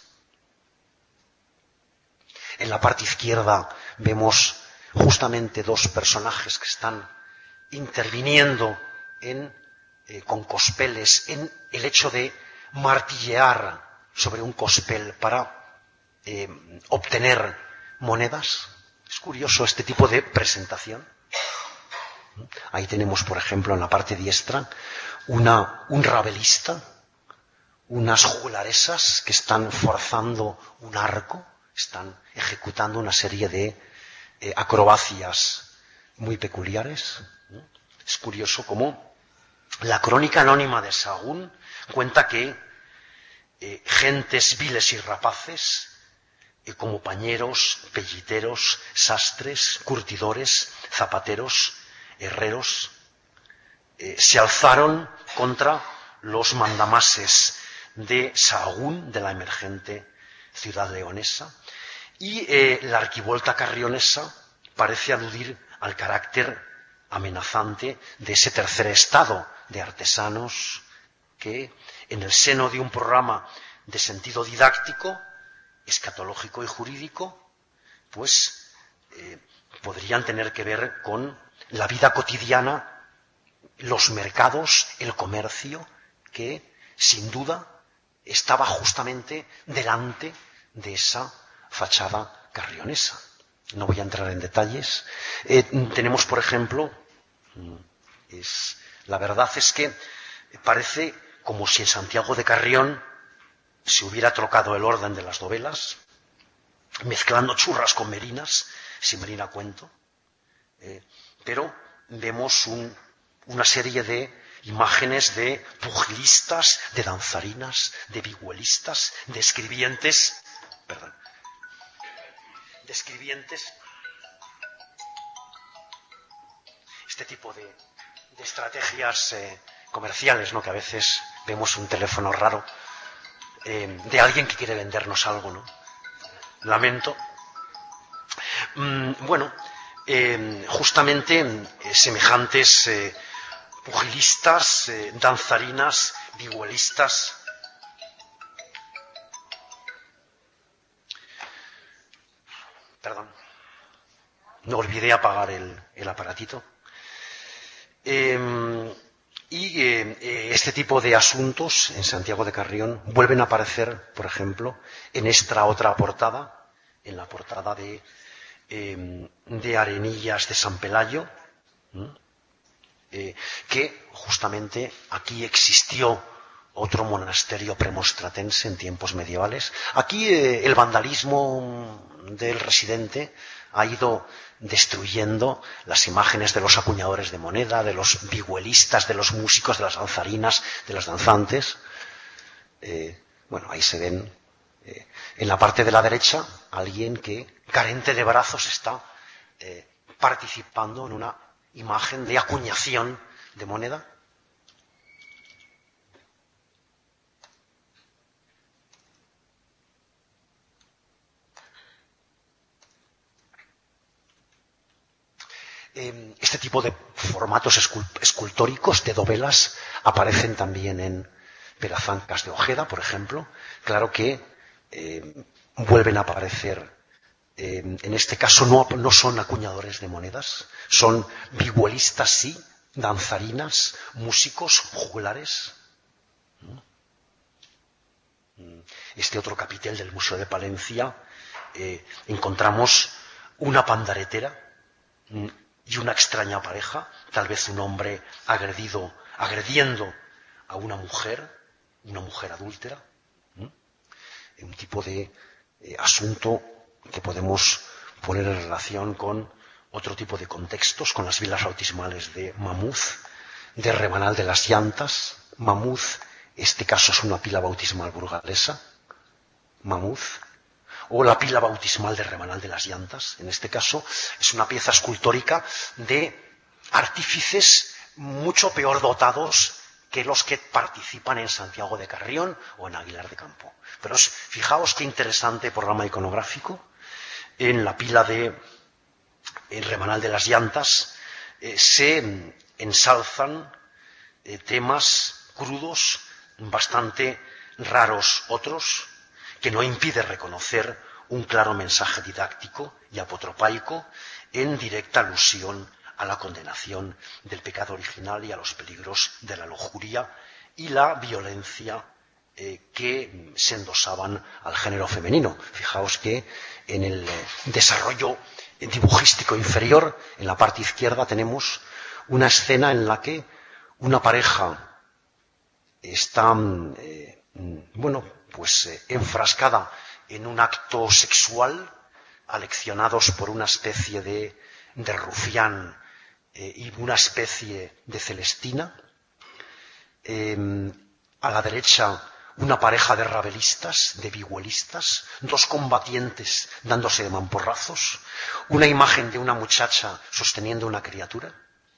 En la parte izquierda vemos justamente dos personajes que están interviniendo con cospeles en el hecho de martillear sobre un cospel para obtener monedas. Es curioso este tipo de presentación. Ahí tenemos, por ejemplo, en la parte diestra, un rabelista, unas juglaresas que están forzando un arco, están ejecutando una serie de acrobacias muy peculiares. Es curioso cómo la crónica anónima de Sahagún cuenta que gentes viles y rapaces, como pañeros, pelliteros, sastres, curtidores, zapateros, herreros, se alzaron contra los mandamases de Sahagún, de la emergente ciudad leonesa, y la arquivolta carrionesa parece aludir al carácter amenazante de ese tercer estado de artesanos que, en el seno de un programa de sentido didáctico, escatológico y jurídico, pues podrían tener que ver con la vida cotidiana, los mercados, el comercio, que sin duda estaba justamente delante de esa fachada carrionesa. No voy a entrar en detalles. Tenemos, por ejemplo, la verdad es que parece como si en Santiago de Carrión se hubiera trocado el orden de las novelas, mezclando churras con merinas, sin venir a cuento. Pero vemos una serie de imágenes de pugilistas, de danzarinas, de vihuelistas, de escribientes, este tipo de estrategias comerciales, ¿no? Que a veces vemos un teléfono raro de alguien que quiere vendernos algo, ¿no? Lamento. Justamente semejantes pugilistas, danzarinas, vihuelistas. Perdón, no olvidé apagar el aparatito. Este tipo de asuntos en Santiago de Carrión vuelven a aparecer, por ejemplo, en esta otra portada, en la portada de Arenillas de San Pelayo, que justamente aquí existió otro monasterio premonstratense en tiempos medievales. Aquí el vandalismo del residente ha ido destruyendo las imágenes de los acuñadores de moneda, de los vihuelistas, de los músicos, de las danzarinas, de las danzantes. Ahí se ven en la parte de la derecha alguien que, carente de brazos, está participando en una imagen de acuñación de moneda. Este tipo de formatos escultóricos de dovelas aparecen también en Perazancas de Ojeda, por ejemplo. Claro que vuelven a aparecer, en este caso no son acuñadores de monedas, son vihuelistas, sí, danzarinas, músicos, juglares. Este otro capitel del Museo de Palencia encontramos una pandaretera y una extraña pareja, tal vez un hombre agrediendo a una mujer adúltera, un tipo de asunto que podemos poner en relación con otro tipo de contextos, con las vilas bautismales de Mamuz, de Remanal de las Llantas. Mamuz, este caso es una pila bautismal burgalesa, Mamuz, o la pila bautismal de Remanal de las Llantas. En este caso es una pieza escultórica de artífices mucho peor dotados que los que participan en Santiago de Carrión o en Aguilar de Campo. Pero fijaos qué interesante programa iconográfico. En la pila de Remanal de las Llantas se ensalzan temas crudos, bastante raros otros, que no impide reconocer un claro mensaje didáctico y apotropaico en directa alusión a la condenación del pecado original y a los peligros de la lujuria y la violencia que se endosaban al género femenino. Fijaos que en el desarrollo dibujístico inferior, en la parte izquierda, tenemos una escena en la que una pareja está, enfrascada en un acto sexual, aleccionados por una especie de rufián y una especie de Celestina. A la derecha, una pareja de rabelistas, de vihuelistas, dos combatientes dándose de mamporrazos, una imagen de una muchacha sosteniendo una criatura.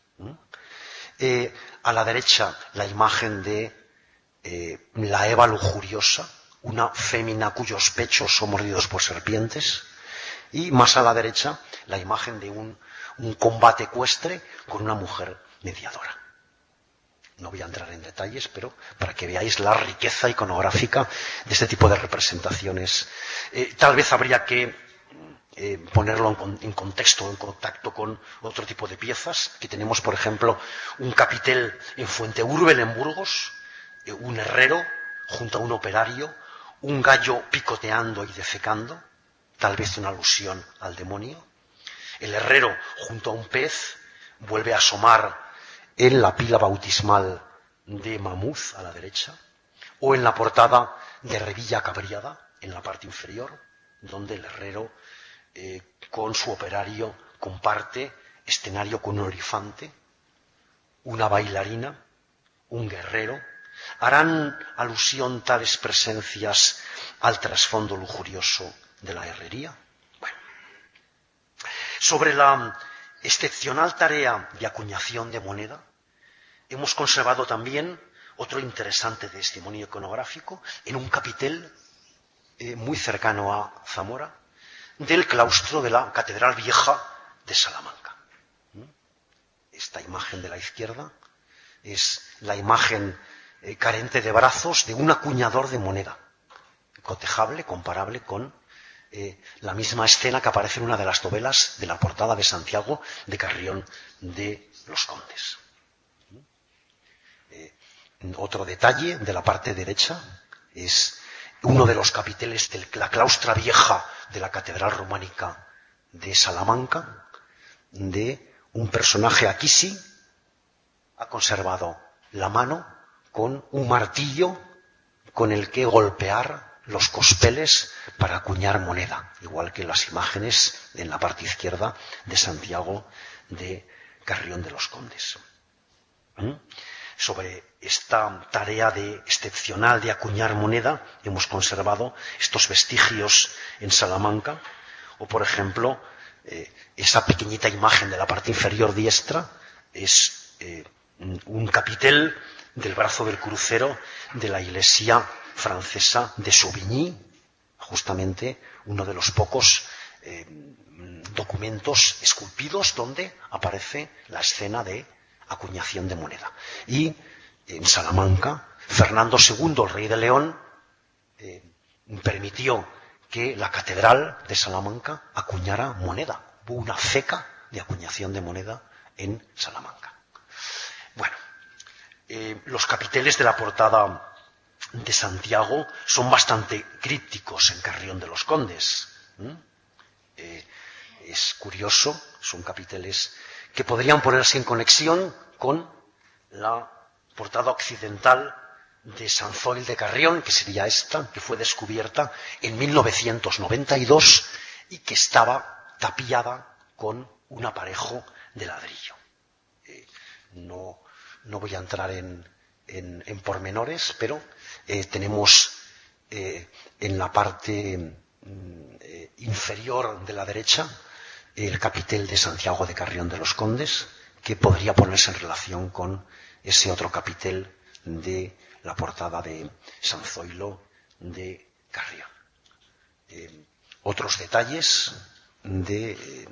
A la derecha, la imagen de la Eva lujuriosa, una fémina cuyos pechos son mordidos por serpientes, y más a la derecha, la imagen de un combate ecuestre con una mujer mediadora. No voy a entrar en detalles, pero para que veáis la riqueza iconográfica de este tipo de representaciones. Tal vez habría que ponerlo en contexto, en contacto con otro tipo de piezas, que tenemos, por ejemplo, un capitel en Fuenteúrbel, en Burgos, un herrero junto a un operario, un gallo picoteando y defecando, tal vez una alusión al demonio. El herrero junto a un pez vuelve a asomar en la pila bautismal de Mamuz a la derecha, o en la portada de Revilla Cabriada, en la parte inferior, donde el herrero con su operario comparte escenario con un olifante, una bailarina, un guerrero. ¿Harán alusión tales presencias al trasfondo lujurioso de la herrería? Bueno, sobre la excepcional tarea de acuñación de moneda, hemos conservado también otro interesante testimonio iconográfico en un capitel muy cercano a Zamora, del claustro de la Catedral Vieja de Salamanca. Esta imagen de la izquierda es la imagen carente de brazos de un acuñador de moneda, cotejable, comparable con la misma escena que aparece en una de las novelas de la portada de Santiago de Carrión de los Condes. Otro detalle de la parte derecha es uno de los capiteles de la claustra vieja de la Catedral Románica de Salamanca, de un personaje. Aquí sí ha conservado la mano con un martillo con el que golpear los cospeles para acuñar moneda, igual que las imágenes en la parte izquierda de Santiago de Carrión de los Condes. Sobre esta tarea excepcional de acuñar moneda hemos conservado estos vestigios en Salamanca, o por ejemplo, esa pequeñita imagen de la parte inferior diestra es un capitel del brazo del crucero de la iglesia francesa de Sauvigny, justamente uno de los pocos documentos esculpidos donde aparece la escena de acuñación de moneda. Y en Salamanca, Fernando II, el rey de León, permitió que la catedral de Salamanca acuñara moneda. Hubo una ceca de acuñación de moneda en Salamanca. Bueno, los capiteles de la portada de Santiago son bastante crípticos en Carrión de los Condes. Es curioso, son capiteles que podrían ponerse en conexión con la portada occidental de Sanzoil de Carrión, que sería esta, que fue descubierta en 1992 y que estaba tapiada con un aparejo de ladrillo. No voy a entrar en pormenores, pero tenemos en la parte inferior de la derecha el capitel de Santiago de Carrión de los Condes, que podría ponerse en relación con ese otro capitel de la portada de San Zoilo de Carrión. Otros detalles de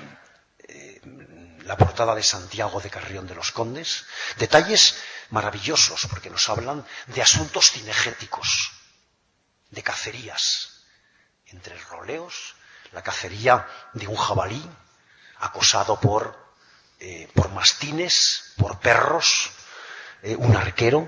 la portada de Santiago de Carrión de los Condes, detalles maravillosos porque nos hablan de asuntos cinegéticos, de cacerías, entre roleos, la cacería de un jabalí acosado por mastines, por perros, un arquero.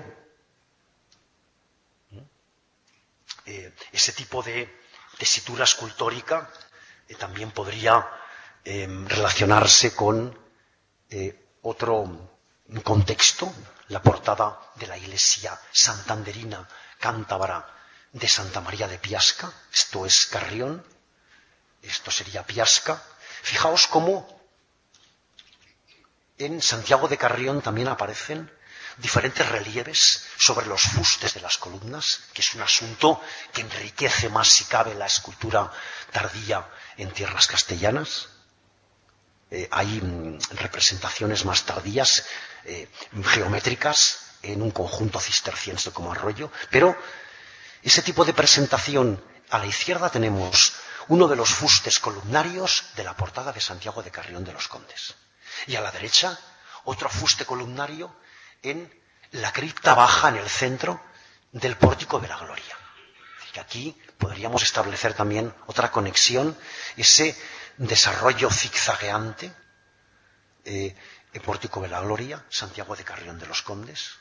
Ese tipo de tesitura escultórica también podría relacionarse con otro contexto, la portada de la iglesia santanderina cántabra de Santa María de Piasca. Esto es Carrión, esto sería Piasca. Fijaos cómo en Santiago de Carrión también aparecen diferentes relieves sobre los fustes de las columnas, que es un asunto que enriquece más, si cabe, la escultura tardía en tierras castellanas. Hay representaciones más tardías, geométricas, en un conjunto cisterciense como Arroyo, pero ese tipo de presentación, a la izquierda tenemos uno de los fustes columnarios de la portada de Santiago de Carrión de los Condes, y a la derecha otro fuste columnario en la cripta baja en el centro del Pórtico de la Gloria. Y aquí podríamos establecer también otra conexión, ese desarrollo zigzagueante, el Pórtico de la Gloria, Santiago de Carrión de los Condes.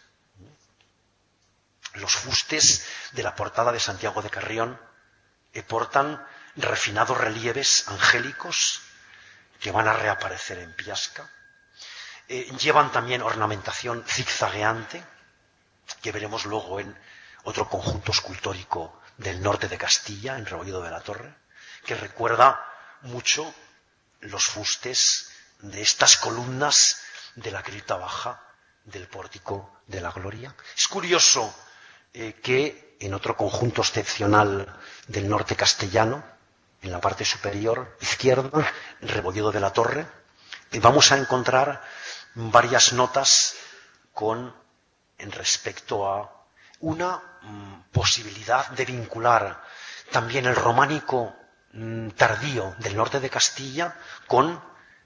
Los fustes de la portada de Santiago de Carrión portan refinados relieves angélicos que van a reaparecer en Piasca. Llevan también ornamentación zigzagueante, que veremos luego en otro conjunto escultórico del norte de Castilla, en Rebolledo de la Torre, que recuerda mucho los fustes de estas columnas de la cripta baja del Pórtico de la Gloria. Es curioso que en otro conjunto excepcional del norte castellano, en la parte superior izquierda, en Rebolledo de la Torre, vamos a encontrar varias notas en respecto a una posibilidad de vincular también el románico tardío del norte de Castilla con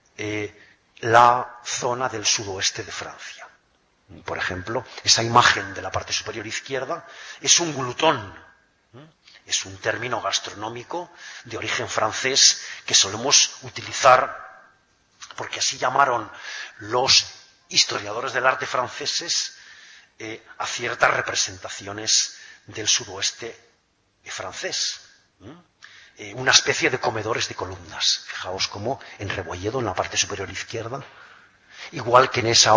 la zona del sudoeste de Francia. Por ejemplo, esa imagen de la parte superior izquierda es un glutón, es un término gastronómico de origen francés que solemos utilizar porque así llamaron los historiadores del arte franceses a ciertas representaciones del sudoeste francés. Una especie de comedores de columnas. Fijaos cómo en Rebolledo, en la parte superior izquierda, igual que en ese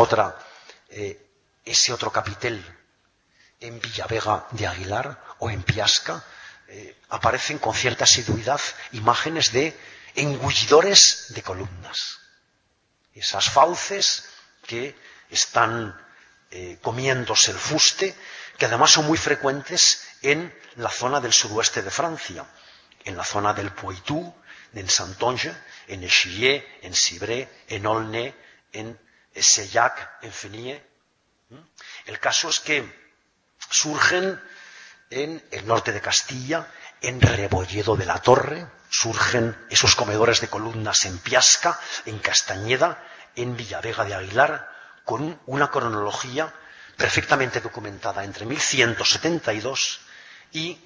otro capitel en Villavega de Aguilar o en Piasca, aparecen con cierta asiduidad imágenes de engullidores de columnas. Esas fauces que están comiéndose el fuste, que además son muy frecuentes en la zona del sudoeste de Francia, en la zona del Poitou, en Saintonge, en Échillais, en Civray, en Aulnay, en Sellac, en Fenier. El caso es que surgen en el norte de Castilla, en Rebolledo de la Torre, surgen esos comedores de columnas en Piasca, en Castañeda, en Villavega de Aguilar, con una cronología perfectamente documentada entre 1172 y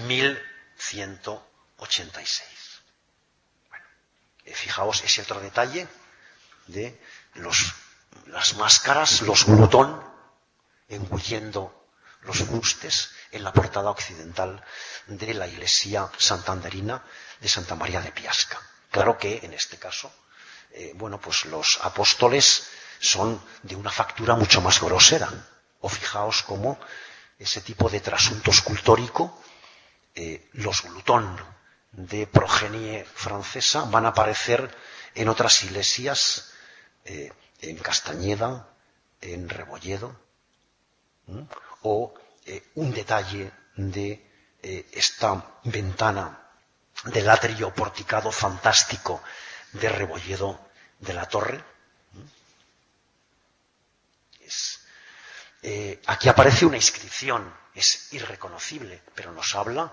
1186. Bueno, fijaos ese otro detalle de las máscaras, los glutón, engullendo los fustes en la portada occidental de la iglesia santanderina de Santa María de Piasca. Claro que en este caso, pues los apóstoles son de una factura mucho más grosera. O fijaos cómo ese tipo de trasunto escultórico, los glutón de progenie francesa van a aparecer en otras iglesias, en Castañeda, en Rebolledo, o un detalle de esta ventana del atrio porticado fantástico de Rebolledo de la Torre. Aquí aparece una inscripción, es irreconocible, pero nos habla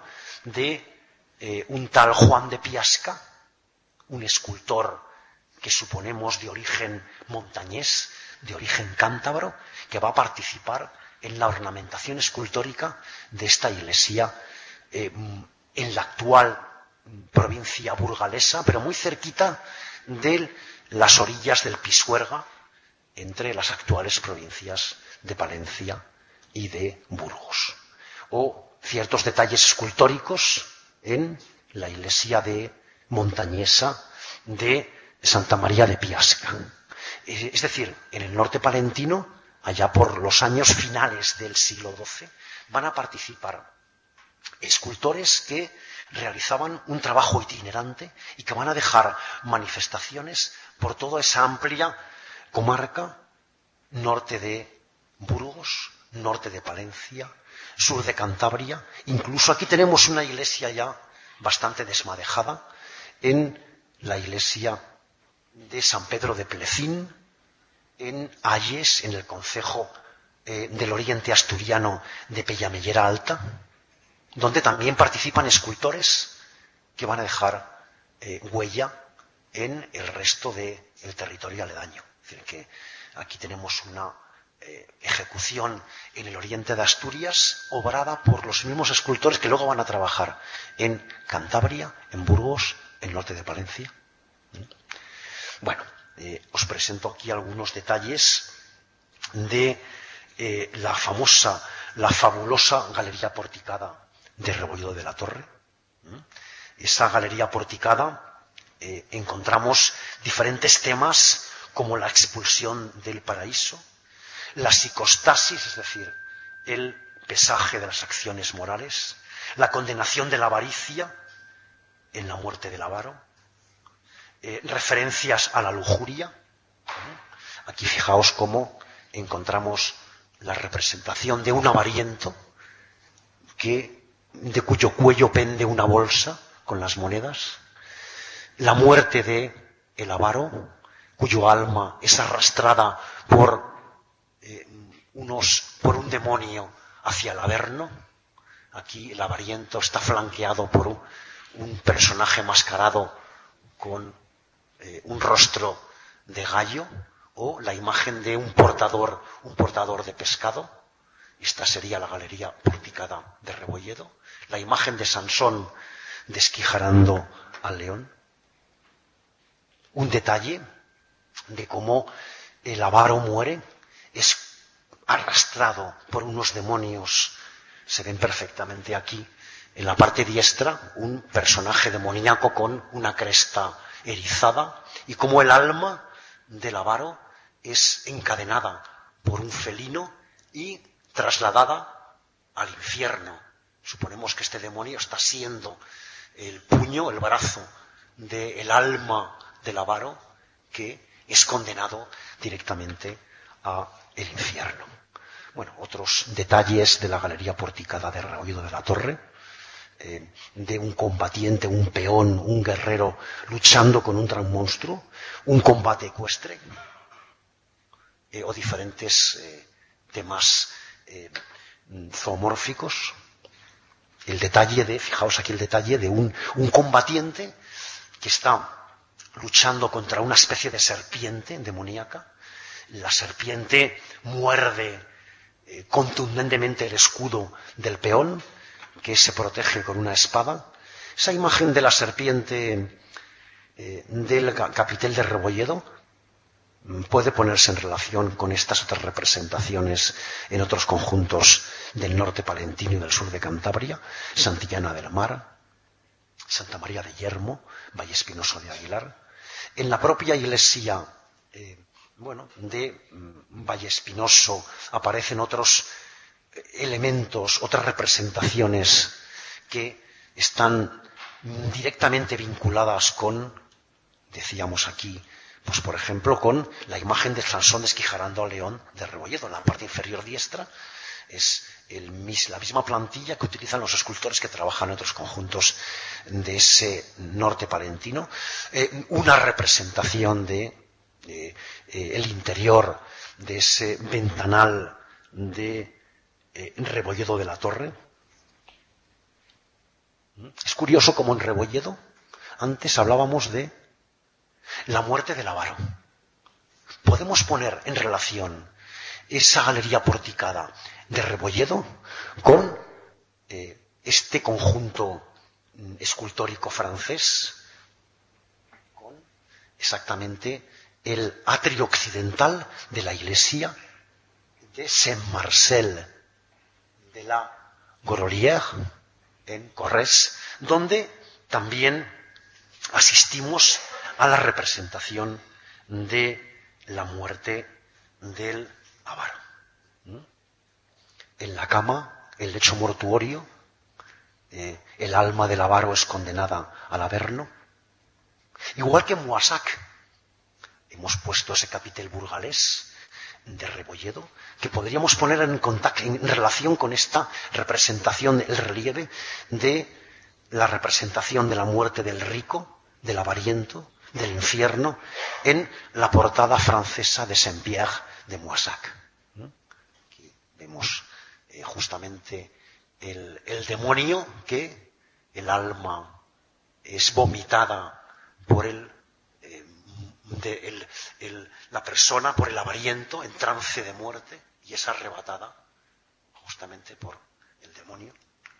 de un tal Juan de Piasca, un escultor que suponemos de origen montañés, de origen cántabro, que va a participar en la ornamentación escultórica de esta iglesia en la actual provincia burgalesa, pero muy cerquita de las orillas del Pisuerga, entre las actuales provincias de Palencia y de Burgos. O ciertos detalles escultóricos en la iglesia de montañesa de Santa María de Piasca. Es decir, en el norte palentino, allá por los años finales del siglo XII, van a participar escultores que realizaban un trabajo itinerante y que van a dejar manifestaciones por toda esa amplia comarca, norte de Burgos, norte de Palencia, sur de Cantabria. Incluso aquí tenemos una iglesia ya bastante desmadejada, en la iglesia de San Pedro de Plecín, en Ayes, en el concejo del oriente asturiano de Pellamellera Alta, donde también participan escultores que van a dejar huella en el resto del territorio aledaño. Es decir, que aquí tenemos una ejecución en el oriente de Asturias, obrada por los mismos escultores que luego van a trabajar en Cantabria, en Burgos, en el norte de Palencia. Bueno, os presento aquí algunos detalles de la fabulosa galería porticada de Rebolledo de la Torre. Esa galería porticada encontramos diferentes temas como la expulsión del paraíso, la psicostasis, es decir, el pesaje de las acciones morales, la condenación de la avaricia en la muerte del avaro, referencias a la lujuria. Aquí fijaos cómo encontramos la representación de un avariento de cuyo cuello pende una bolsa con las monedas, la muerte de el avaro, cuyo alma es arrastrada por un demonio hacia el averno. Aquí el avariento está flanqueado por un personaje mascarado con un rostro de gallo, o la imagen de un portador de pescado. Esta sería la galería porticada de Rebolledo. La imagen de Sansón desquijarando al león. Un detalle de cómo el avaro muere, es arrastrado por unos demonios. Se ven perfectamente aquí, en la parte diestra, un personaje demoníaco con una cresta erizada, y cómo el alma del avaro es encadenada por un felino y trasladada al infierno. Suponemos que este demonio está siendo el puño, el brazo del alma del avaro, que es condenado directamente al infierno. Bueno, otros detalles de la galería porticada de Rebolledo de la Torre, de un combatiente, un peón, un guerrero luchando con un gran monstruo, un combate ecuestre, o diferentes temas zoomórficos. El detalle fijaos aquí el detalle de un combatiente que está luchando contra una especie de serpiente demoníaca. La serpiente muerde contundentemente el escudo del peón, que se protege con una espada. Esa imagen de la serpiente del capitel de Rebolledo puede ponerse en relación con estas otras representaciones en otros conjuntos del norte palentino y del sur de Cantabria: Santillana del Mar, Santa María de Yermo, Vallespinoso de Aguilar. En la propia iglesia de Vallespinoso aparecen otros elementos, otras representaciones que están directamente vinculadas con, decíamos aquí, pues por ejemplo con la imagen de Sansón desquijarando al león de Rebolledo. En la parte inferior diestra es la misma plantilla que utilizan los escultores que trabajan en otros conjuntos de ese norte palentino. Una representación de el interior de ese ventanal de Rebolledo de la Torre. Es curioso como en Rebolledo antes hablábamos de la muerte del avaro. Podemos poner en relación esa galería porticada de Rebolledo con este conjunto escultórico francés, con exactamente el atrio occidental de la iglesia de Saint-Marcel de la Grolière en Corrèze, donde también asistimos a la representación de la muerte del avaro. En la cama, el lecho mortuorio, el alma del avaro es condenada al averno. Igual que en Moissac, hemos puesto ese capitel burgalés de Rebolledo, que podríamos poner en relación con esta representación, el relieve de la representación de la muerte del rico, del avariento, del infierno, en la portada francesa de Saint-Pierre de Moissac. Aquí vemos justamente el demonio, que el alma es vomitada por la persona, por el avariento en trance de muerte, y es arrebatada justamente por el demonio.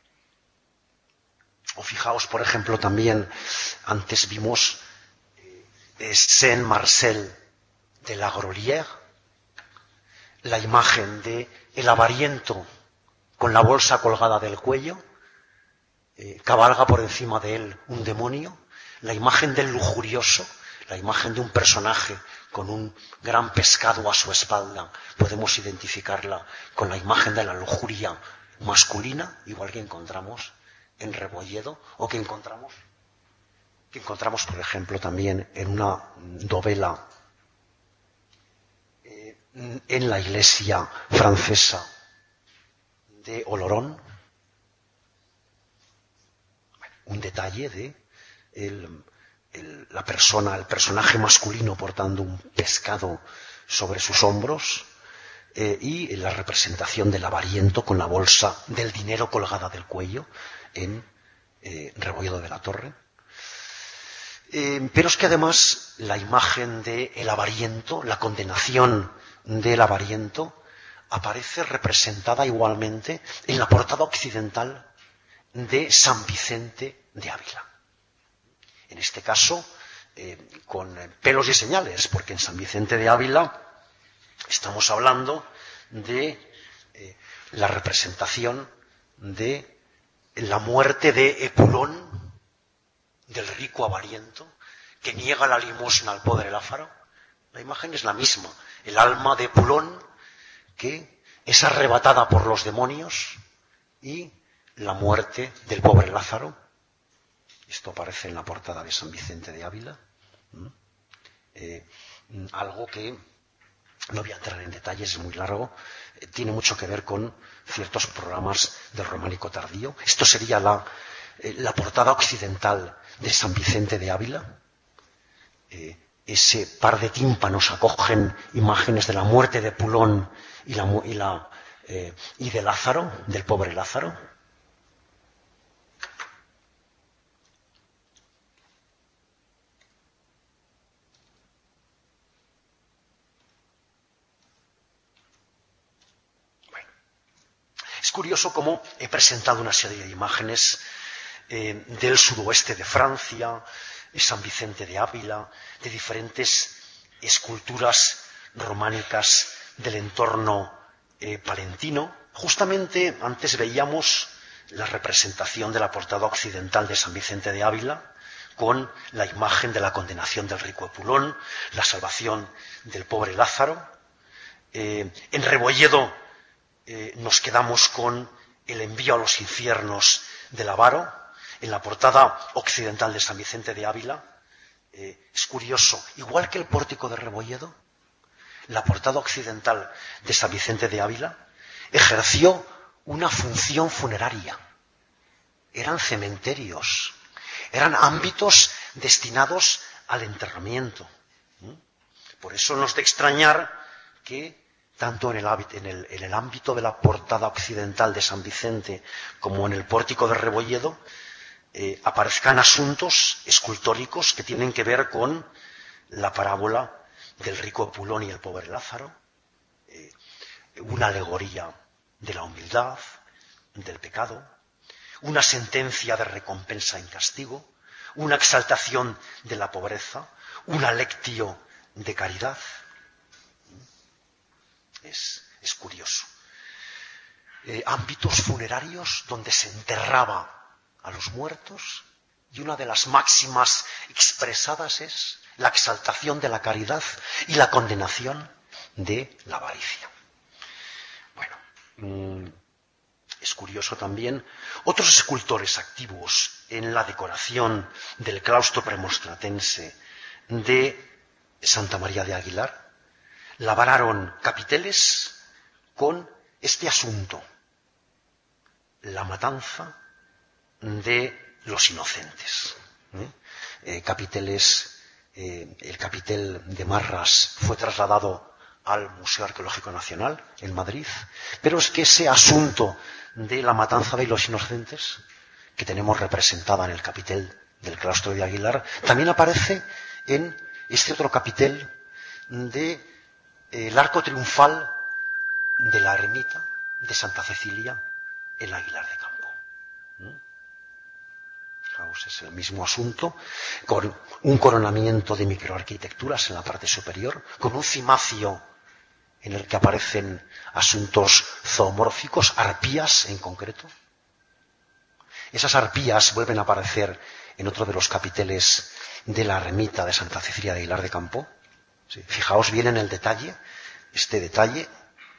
O fijaos, por ejemplo, también antes vimos Saint-Marcel de la Grolière, la imagen de el avariento con la bolsa colgada del cuello, cabalga por encima de él un demonio, la imagen del lujurioso, la imagen de un personaje con un gran pescado a su espalda, podemos identificarla con la imagen de la lujuria masculina, igual que encontramos en Rebolledo, o que encontramos, por ejemplo, también en una dovela en la iglesia francesa de Oloron. Un detalle de el personaje masculino portando un pescado sobre sus hombros, y la representación del avariento con la bolsa del dinero colgada del cuello en Rebolledo de la Torre. Pero es que además la imagen del avariento, la condenación del avariento, aparece representada igualmente en la portada occidental de San Vicente de Ávila. En este caso, con pelos y señales, porque en San Vicente de Ávila estamos hablando de la representación de la muerte de Epulón, del rico avariento, que niega la limosna al pobre Lázaro. La imagen es la misma, el alma de Epulón que es arrebatada por los demonios, y la muerte del pobre Lázaro. Esto aparece en la portada de San Vicente de Ávila. Algo que no voy a entrar en detalles, es muy largo, tiene mucho que ver con ciertos programas del románico tardío. Esto sería la portada occidental de San Vicente de Ávila. Ese par de tímpanos acogen imágenes de la muerte de Pulón y de Lázaro, del pobre Lázaro. Es curioso cómo he presentado una serie de imágenes del sudoeste de Francia, de San Vicente de Ávila, de diferentes esculturas románicas del entorno palentino. Justamente antes veíamos la representación de la portada occidental de San Vicente de Ávila, con la imagen de la condenación del rico Epulón, la salvación del pobre Lázaro. En Rebolledo nos quedamos con el envío a los infiernos de Lavaro, en la portada occidental de San Vicente de Ávila. Es curioso, igual que el pórtico de Rebolledo, la portada occidental de San Vicente de Ávila ejerció una función funeraria. Eran cementerios, eran ámbitos destinados al enterramiento. Por eso no es de extrañar que tanto en el ámbito de la portada occidental de San Vicente como en el pórtico de Rebolledo aparezcan asuntos escultóricos que tienen que ver con la parábola del rico Epulón y el pobre Lázaro, una alegoría de la humildad, del pecado, una sentencia de recompensa en castigo, una exaltación de la pobreza, una lectio de caridad. Es curioso. Ámbitos funerarios donde se enterraba a los muertos, y una de las máximas expresadas es la exaltación de la caridad y la condenación de la avaricia. Bueno, es curioso también, otros escultores activos en la decoración del claustro premonstratense de Santa María de Aguilar labraron capiteles con este asunto: la matanza de los inocentes. El capitel de Marras fue trasladado al Museo Arqueológico Nacional en Madrid, pero es que ese asunto de la matanza de los inocentes, que tenemos representada en el capitel del claustro de Aguilar, también aparece en este otro capitel del arco triunfal de la ermita de Santa Cecilia en Aguilar de Campo. Fijaos, es el mismo asunto, con un coronamiento de microarquitecturas en la parte superior, con un cimacio en el que aparecen asuntos zoomórficos, arpías en concreto. Esas arpías vuelven a aparecer en otro de los capiteles de la ermita de Santa Cecilia de Aguilar de Campo. Sí, fijaos bien en el detalle. Este detalle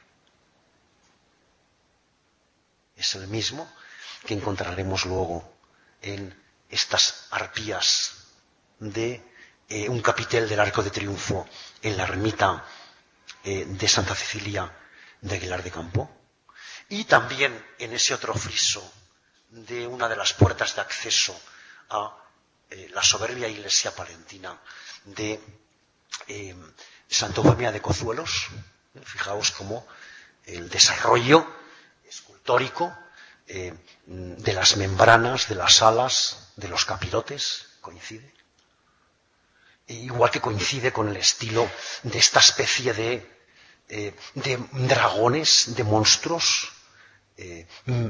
es el mismo que encontraremos luego en estas arpías de un capitel del Arco de Triunfo en la ermita de Santa Cecilia de Aguilar de Campo, y también en ese otro friso de una de las puertas de acceso a la soberbia iglesia palentina de Santa Eufemia de Cozuelos. Fijaos cómo el desarrollo escultórico de las membranas, de las alas, de los capirotes coincide. Igual que coincide con el estilo de esta especie de dragones, de monstruos, que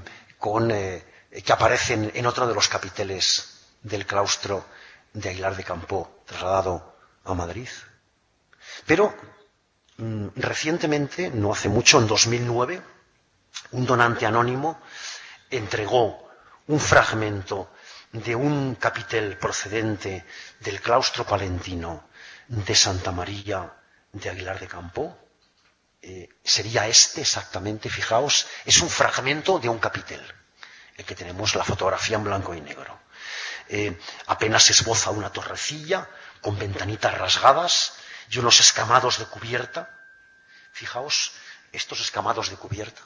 aparecen en otro de los capiteles del claustro de Aguilar de Campo, trasladado a Madrid. Pero recientemente, no hace mucho, en 2009, un donante anónimo entregó un fragmento de un capitel procedente del claustro palentino de Santa María de Aguilar de Campo. Sería este exactamente, fijaos, es un fragmento de un capitel, el que tenemos la fotografía en blanco y negro. Apenas esboza una torrecilla con ventanitas rasgadas y unos escamados de cubierta. Fijaos, estos escamados de cubierta,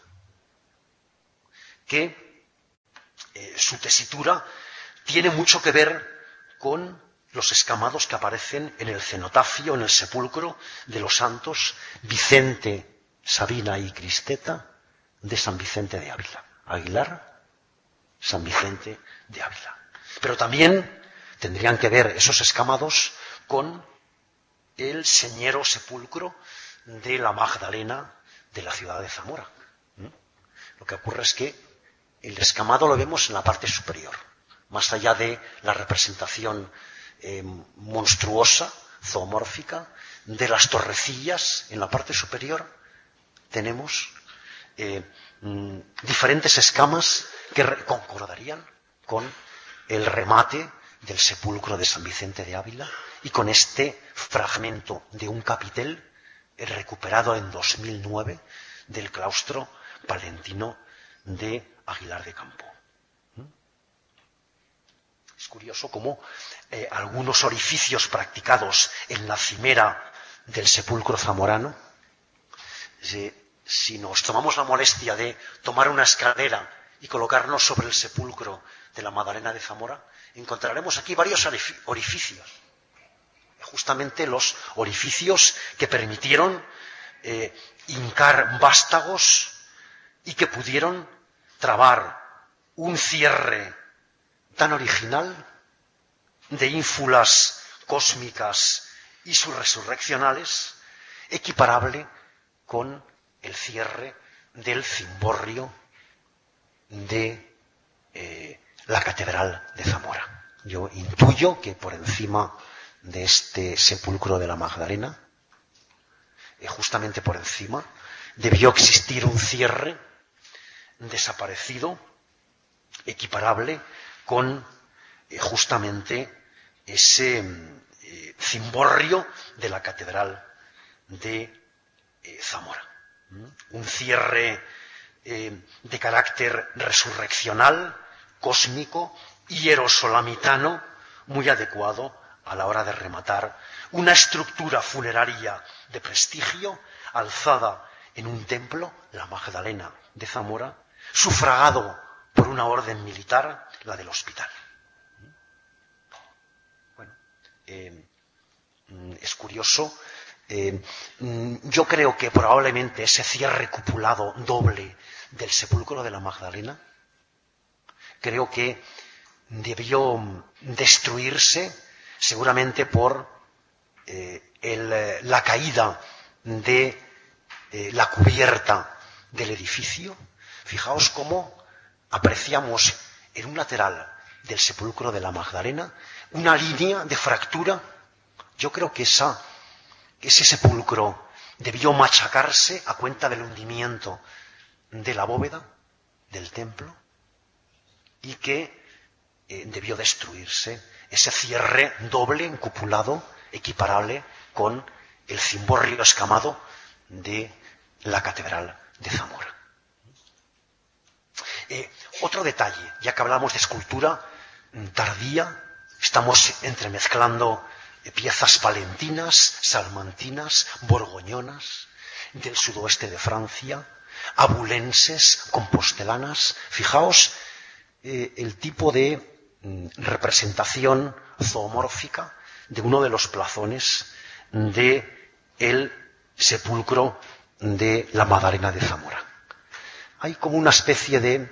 que su tesitura tiene mucho que ver con los escamados que aparecen en el cenotafio, en el sepulcro de los santos Vicente, Sabina y Cristeta de San Vicente de Ávila. Aguilar, San Vicente de Ávila. Pero también tendrían que ver esos escamados con el señero sepulcro de la Magdalena de la ciudad de Zamora. Lo que ocurre es que el escamado lo vemos en la parte superior, más allá de la representación monstruosa, zoomórfica, de las torrecillas. En la parte superior tenemos diferentes escamas que concordarían con el remate del sepulcro de San Vicente de Ávila y con este fragmento de un capitel recuperado en 2009 del claustro palentino de Aguilar de Campo. Es curioso cómo algunos orificios practicados en la cimera del sepulcro zamorano, si nos tomamos la molestia de tomar una escalera y colocarnos sobre el sepulcro de la Magdalena de Zamora, encontraremos aquí varios orificios. Justamente los orificios que permitieron hincar vástagos y que pudieron trabar un cierre tan original de ínfulas cósmicas y subresurreccionales, equiparable con el cierre del cimborrio de la Catedral de Zamora. Yo intuyo que por encima de este sepulcro de la Magdalena, justamente por encima, debió existir un cierre desaparecido, equiparable con justamente ese cimborrio de la Catedral de Zamora. Un cierre de carácter resurreccional, cósmico, hierosolamitano, muy adecuado a la hora de rematar una estructura funeraria de prestigio alzada en un templo, la Magdalena de Zamora, sufragado por una orden militar, la del hospital. Bueno, es curioso. Yo creo que probablemente ese cierre cupulado doble del sepulcro de la Magdalena, creo que debió destruirse seguramente por la caída de la cubierta del edificio. Fijaos cómo apreciamos en un lateral del sepulcro de la Magdalena una línea de fractura. Yo creo que ese sepulcro debió machacarse a cuenta del hundimiento de la bóveda del templo y que debió destruirse ese cierre doble, encupulado, equiparable con el cimborrio escamado de la Catedral de Zamora. Otro detalle, ya que hablamos de escultura tardía, estamos entremezclando piezas palentinas, salmantinas, borgoñonas, del sudoeste de Francia, abulenses, compostelanas. Fijaos el tipo de representación zoomórfica de uno de los plazones del sepulcro de la Magdalena de Zamora. Hay como una especie de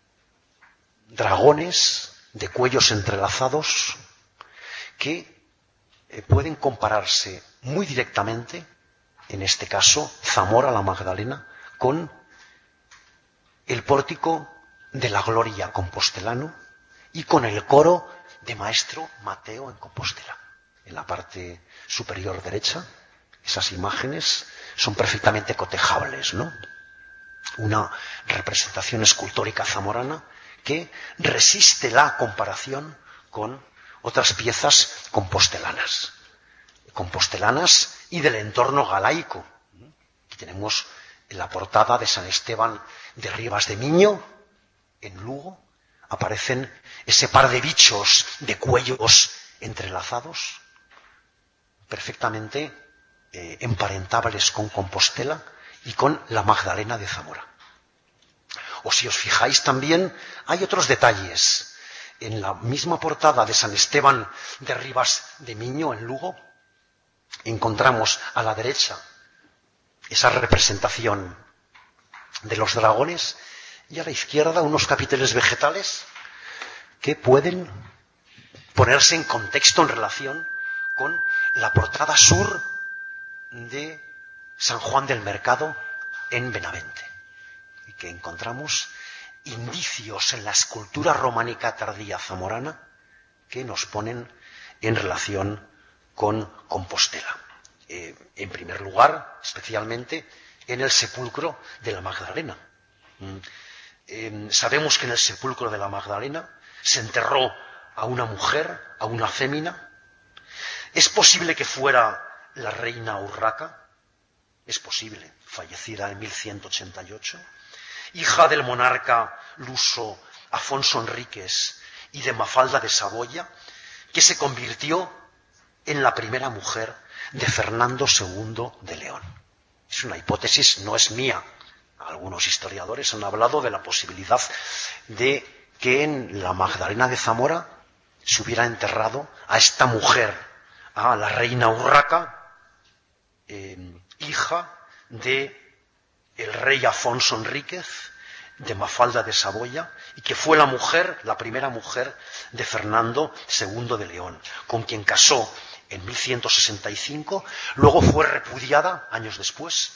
dragones de cuellos entrelazados que pueden compararse muy directamente, en este caso Zamora la Magdalena, con el pórtico de la Gloria compostelano y con el coro de Maestro Mateo en Compostela. En la parte superior derecha, esas imágenes son perfectamente cotejables, ¿no? Una representación escultórica zamorana que resiste la comparación con otras piezas compostelanas y del entorno galaico. Aquí tenemos en la portada de San Esteban de Ribas de Miño, en Lugo, aparecen ese par de bichos de cuellos entrelazados, perfectamente emparentables con Compostela y con la Magdalena de Zamora. O si os fijáis también, hay otros detalles. En la misma portada de San Esteban de Ribas de Miño, en Lugo, encontramos a la derecha esa representación de los dragones y a la izquierda unos capiteles vegetales que pueden ponerse en contexto en relación con la portada sur de San Juan del Mercado en Benavente, y que encontramos indicios en la escultura románica tardía zamorana que nos ponen en relación con Compostela. En primer lugar, especialmente, en el sepulcro de la Magdalena. Sabemos que en el sepulcro de la Magdalena se enterró a una mujer, a una fémina. Es posible que fuera la reina Urraca, es posible, fallecida en 1188. hija del monarca luso Afonso Enríquez y de Mafalda de Saboya, que se convirtió en la primera mujer de Fernando II de León. Es una hipótesis, no es mía. Algunos historiadores han hablado de la posibilidad de que en la Magdalena de Zamora se hubiera enterrado a esta mujer, a la reina Urraca, hija de el rey Afonso Enríquez, de Mafalda de Saboya, y que fue la primera mujer de Fernando II de León, con quien casó en 1165, luego fue repudiada años después.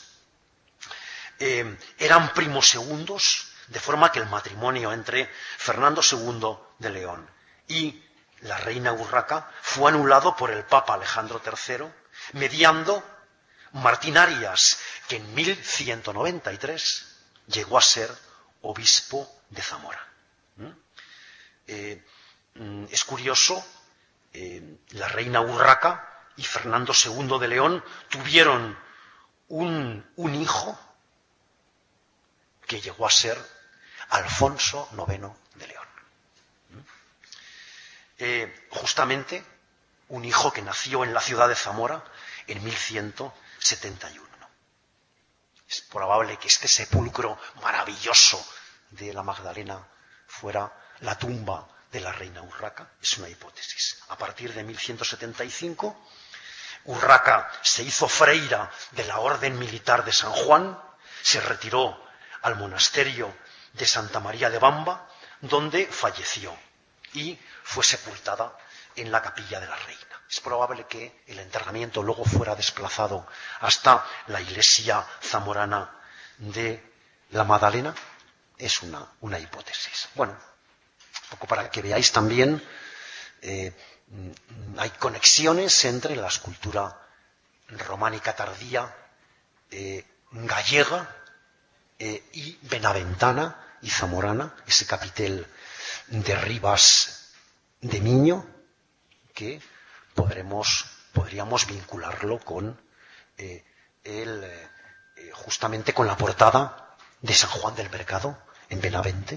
Eran primos segundos, de forma que el matrimonio entre Fernando II de León y la reina Urraca fue anulado por el Papa Alejandro III, mediando Martín Arias, que en 1193 llegó a ser obispo de Zamora. Es curioso, la reina Urraca y Fernando II de León tuvieron un hijo que llegó a ser Alfonso IX de León. Justamente un hijo que nació en la ciudad de Zamora en 1171. Es probable que este sepulcro maravilloso de la Magdalena fuera la tumba de la reina Urraca. Es una hipótesis. A partir de 1175, Urraca se hizo freira de la Orden Militar de San Juan, se retiró al monasterio de Santa María de Bamba, donde falleció y fue sepultada en la capilla de la reina. Es probable que el enterramiento luego fuera desplazado hasta la iglesia zamorana de la Magdalena. Es una hipótesis. Bueno, un poco para que veáis también, hay conexiones entre la escultura románica tardía gallega y benaventana y zamorana, ese capitel de Ribas de Miño, que podríamos vincularlo con justamente con la portada de San Juan del Mercado en Benavente.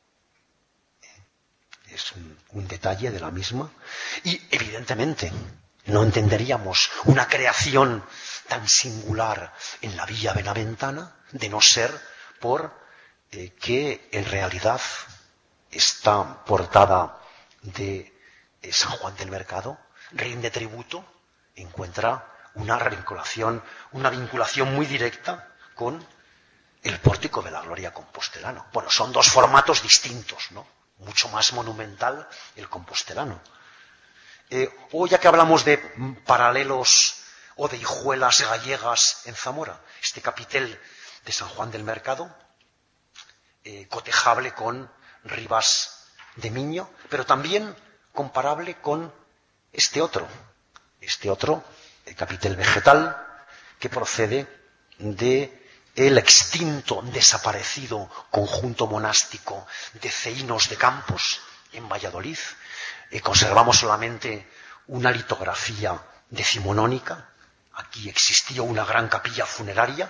Es un detalle de la misma. Y evidentemente no entenderíamos una creación tan singular en la villa benaventana de no ser por que en realidad esta portada de San Juan del Mercado rinde tributo, encuentra una vinculación muy directa con el pórtico de la Gloria compostelano. Bueno, son dos formatos distintos, ¿no? Mucho más monumental el compostelano. O ya que hablamos de paralelos o de hijuelas gallegas en Zamora, este capitel de San Juan del Mercado, cotejable con Ribas de Miño, pero también comparable con este otro capitel vegetal, que procede de el extinto, desaparecido conjunto monástico de Ceínos de Campos, en Valladolid. Conservamos solamente una litografía decimonónica. Aquí existió una gran capilla funeraria.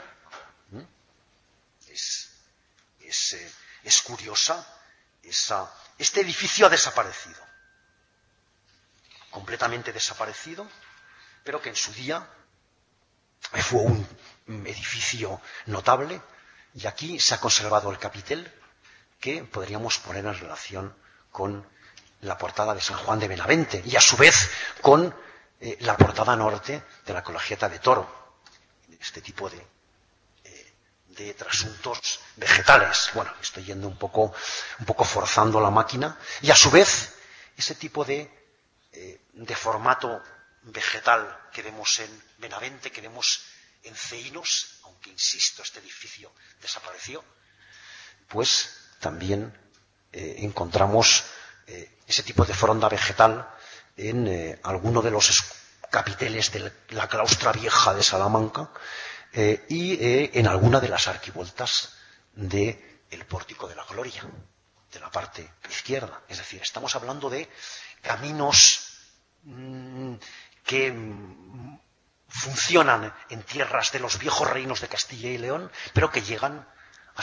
Es curiosa. Este edificio ha desaparecido. Completamente desaparecido, pero que en su día fue un edificio notable, y aquí se ha conservado el capitel, que podríamos poner en relación con la portada de San Juan de Benavente, y a su vez con la portada norte de la Colegiata de Toro. Este tipo de trasuntos vegetales. Bueno, estoy yendo un poco forzando la máquina, y a su vez ese tipo de formato vegetal que vemos en Benavente, que vemos en Ceínos, aunque insisto, este edificio desapareció, pues también encontramos ese tipo de fronda vegetal en alguno de los capiteles de la claustra vieja de Salamanca y en alguna de las arquivoltas del pórtico de la Gloria, de la parte izquierda. Es decir, estamos hablando de caminos que funcionan en tierras de los viejos reinos de Castilla y León, pero que llegan hasta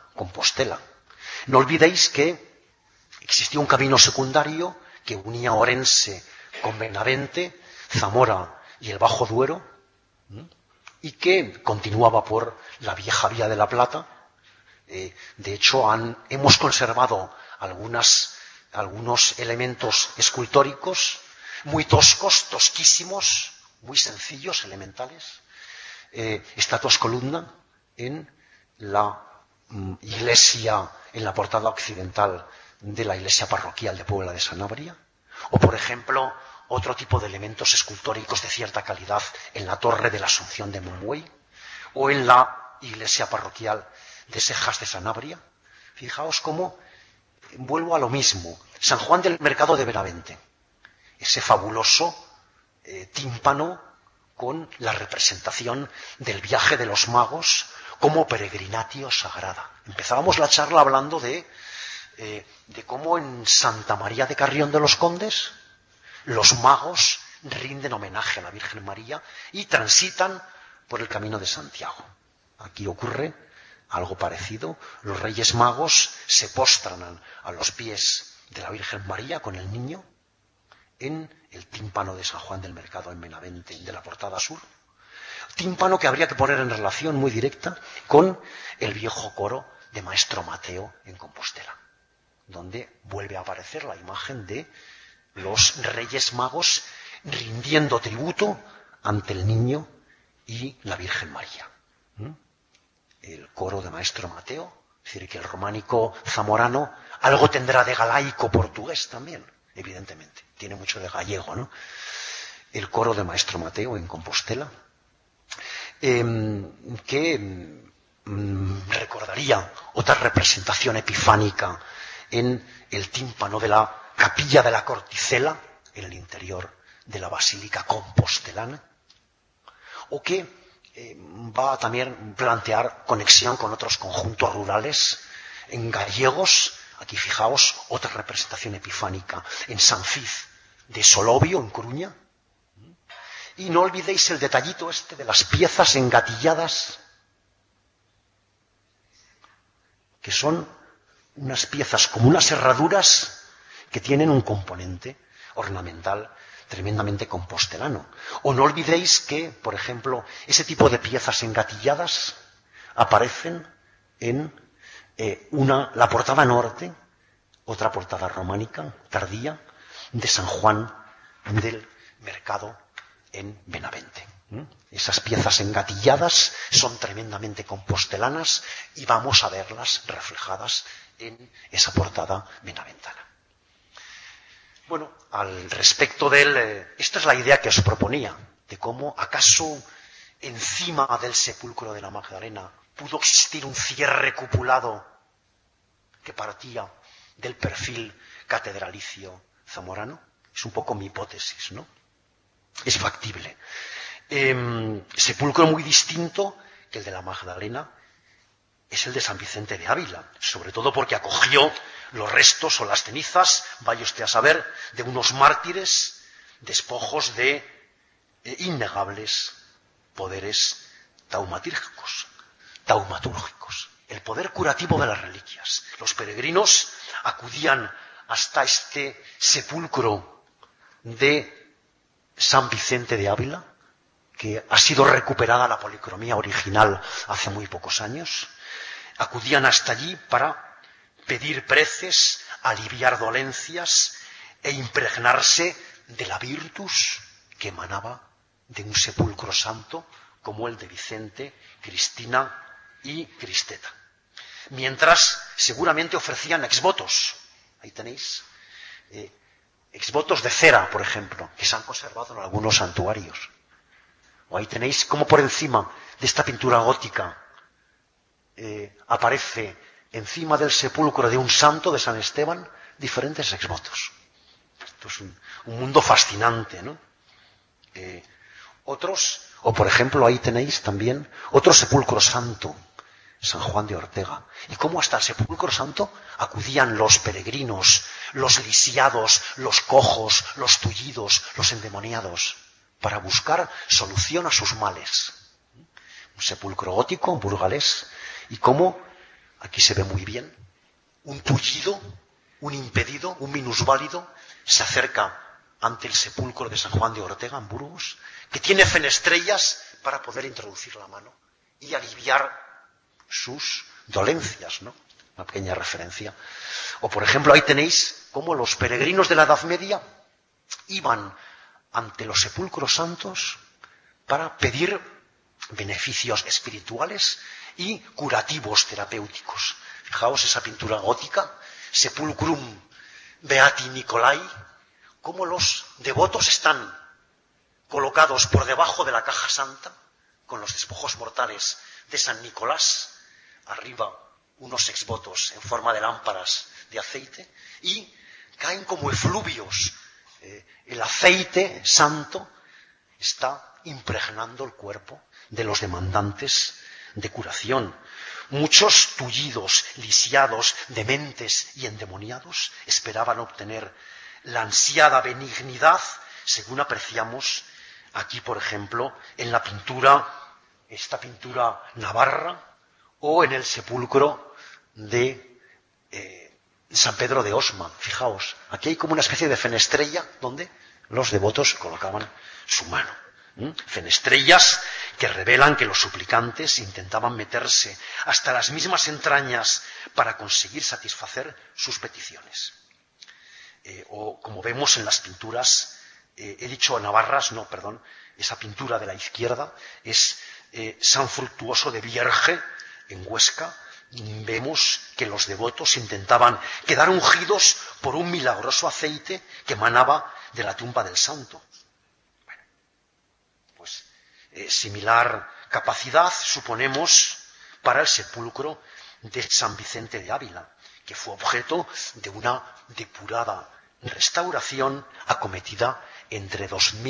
Compostela. No olvidéis que existía un camino secundario que unía Orense con Benavente, Zamora y el Bajo Duero, y que continuaba por la vieja Vía de la Plata. De hecho, hemos conservado algunos elementos escultóricos muy toscos, tosquísimos, muy sencillos, elementales. Estatuas columna en la iglesia, en la portada occidental de la iglesia parroquial de Puebla de Sanabria. O, por ejemplo, otro tipo de elementos escultóricos de cierta calidad en la torre de la Asunción de Monbuey o en la iglesia parroquial de Sejas de Sanabria. Fijaos cómo vuelvo a lo mismo. San Juan del Mercado de Benavente, ese fabuloso tímpano con la representación del viaje de los magos como peregrinatio sagrada. Empezábamos la charla hablando de cómo en Santa María de Carrión de los Condes los magos rinden homenaje a la Virgen María y transitan por el camino de Santiago. Aquí ocurre algo parecido. Los Reyes Magos se postran a los pies de la Virgen María con el niño en el tímpano de San Juan del Mercado en Benavente, de la portada sur. Tímpano que habría que poner en relación muy directa con el viejo coro de Maestro Mateo en Compostela, donde vuelve a aparecer la imagen de los Reyes Magos rindiendo tributo ante el niño y la Virgen María. El coro de Maestro Mateo, es decir, que el románico zamorano algo tendrá de galaico portugués también, evidentemente, tiene mucho de gallego, ¿no? El coro de Maestro Mateo en Compostela, que recordaría otra representación epifánica en el tímpano de la capilla de la Corticela, en el interior de la Basílica Compostelana, o que va a también plantear conexión con otros conjuntos rurales en gallegos. Aquí fijaos otra representación epifánica en San Fiz de Solobio, en Coruña. Y no olvidéis el detallito este de las piezas engatilladas, que son unas piezas como unas herraduras que tienen un componente ornamental tremendamente compostelano. O no olvidéis que, por ejemplo, ese tipo de piezas engatilladas aparecen en la portada norte, otra portada románica tardía, de San Juan del Mercado en Benavente. Esas piezas engatilladas son tremendamente compostelanas y vamos a verlas reflejadas en esa portada benaventana. Bueno, al respecto esta es la idea que os proponía, de cómo acaso encima del sepulcro de la Magdalena pudo existir un cierre cupulado que partía del perfil catedralicio zamorano. Es un poco mi hipótesis, ¿no? Es factible. Sepulcro muy distinto que el de la Magdalena es el de San Vicente de Ávila, sobre todo porque acogió los restos o las cenizas, vaya usted a saber, de unos mártires, despojos de innegables poderes taumatúrgicos, el poder curativo de las reliquias. Los peregrinos acudían hasta este sepulcro de San Vicente de Ávila, que ha sido recuperada la policromía original hace muy pocos años. Acudían hasta allí para pedir preces, aliviar dolencias e impregnarse de la virtus que emanaba de un sepulcro santo como el de Vicente, Cristina y Cristeta. Mientras seguramente ofrecían exvotos. Ahí tenéis exvotos de cera, por ejemplo, que se han conservado en algunos santuarios. O ahí tenéis como por encima de esta pintura gótica aparece encima del sepulcro de un santo, de San Esteban, diferentes exvotos. Esto es un mundo fascinante, ¿no? Otros, o por ejemplo ahí tenéis también otro sepulcro santo, San Juan de Ortega. Y cómo hasta el sepulcro santo acudían los peregrinos, los lisiados, los cojos, los tullidos, los endemoniados, para buscar solución a sus males. Un sepulcro gótico, burgalés, y cómo aquí se ve muy bien, un tullido, un impedido, un minusválido, se acerca ante el sepulcro de San Juan de Ortega, en Burgos, que tiene fenestrellas para poder introducir la mano y aliviar sus dolencias, ¿no? Una pequeña referencia. O, por ejemplo, ahí tenéis cómo los peregrinos de la Edad Media iban ante los sepulcros santos para pedir beneficios espirituales y curativos terapéuticos. Fijaos esa pintura gótica, Sepulcrum Beati Nicolai, cómo los devotos están colocados por debajo de la caja santa, con los despojos mortales de San Nicolás, arriba unos exvotos en forma de lámparas de aceite, y caen como efluvios. El aceite santo está impregnando el cuerpo de los demandantes de curación. Muchos tullidos, lisiados, dementes y endemoniados esperaban obtener la ansiada benignidad, según apreciamos aquí, por ejemplo, en la pintura, esta pintura navarra, o en el sepulcro de San Pedro de Osma. Fijaos, aquí hay como una especie de fenestrella donde los devotos colocaban su mano. Fenestrellas que revelan que los suplicantes intentaban meterse hasta las mismas entrañas para conseguir satisfacer sus peticiones. O como vemos en las pinturas, he dicho navarras, no, perdón, esa pintura de la izquierda es San Fructuoso de Vierge, en Huesca. Vemos que los devotos intentaban quedar ungidos por un milagroso aceite que emanaba de la tumba del santo. Bueno, pues similar capacidad suponemos para el sepulcro de San Vicente de Ávila, que fue objeto de una depurada restauración acometida entre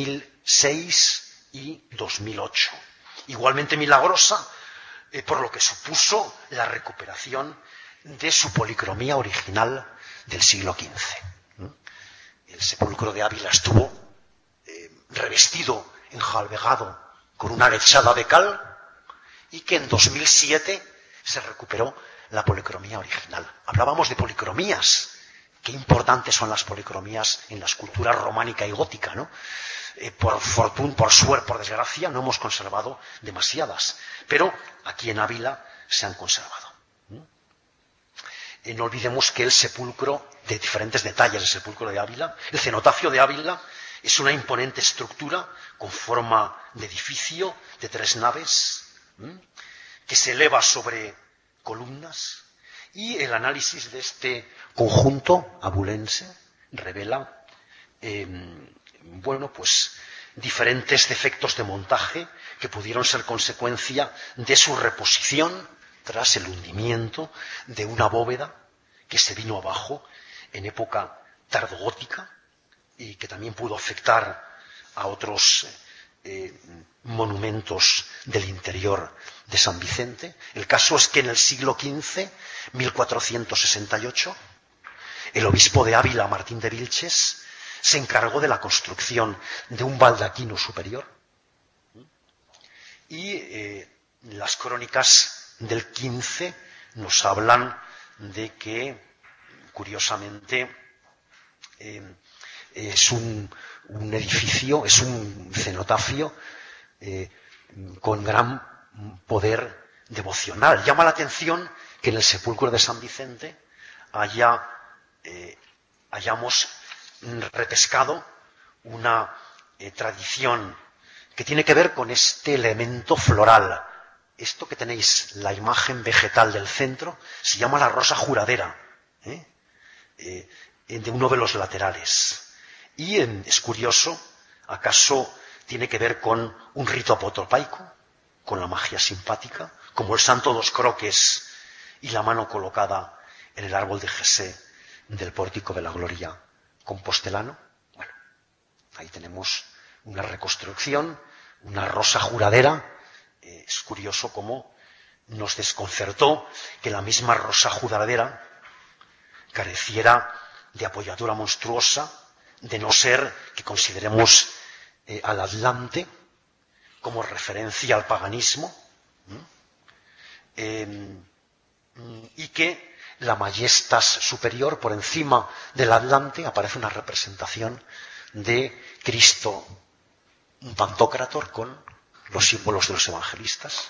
2006 y 2008. Igualmente milagrosa, por lo que supuso la recuperación de su policromía original del siglo XV. El sepulcro de Ávila estuvo revestido, enjalbegado con una lechada de cal, y que en 2007 se recuperó la policromía original. Hablábamos de policromías. Qué importantes son las policromías en la escultura románica y gótica, ¿no? Por suerte, por desgracia, no hemos conservado demasiadas, pero aquí en Ávila se han conservado. No olvidemos que el sepulcro, de diferentes detalles del sepulcro de Ávila, el cenotafio de Ávila es una imponente estructura con forma de edificio de 3 naves, que se eleva sobre columnas, y el análisis de este conjunto abulense revela diferentes defectos de montaje que pudieron ser consecuencia de su reposición tras el hundimiento de una bóveda que se vino abajo en época tardogótica y que también pudo afectar a otros monumentos del interior de San Vicente. El caso es que en el siglo XV, 1468, el obispo de Ávila, Martín de Vilches, se encargó de la construcción de un baldaquino superior, y las crónicas del XV nos hablan de que, curiosamente, es un edificio, es un cenotafio con gran poder devocional. Llama la atención que en el sepulcro de San Vicente hayamos repescado una tradición que tiene que ver con este elemento floral. Esto que tenéis, la imagen vegetal del centro, se llama la rosa juradera, de uno de los laterales. Y es curioso, ¿acaso tiene que ver con un rito apotropaico, con la magia simpática, como el santo dos croques y la mano colocada en el árbol de Jesé del pórtico de la Gloria compostelano? Bueno, ahí tenemos una reconstrucción, una rosa juradera. Es curioso cómo nos desconcertó que la misma rosa juradera careciera de apoyadura monstruosa, de no ser que consideremos al Atlante como referencia al paganismo. y que la majestas superior, por encima del Atlante, aparece una representación de Cristo, un pantocrator con los símbolos de los evangelistas.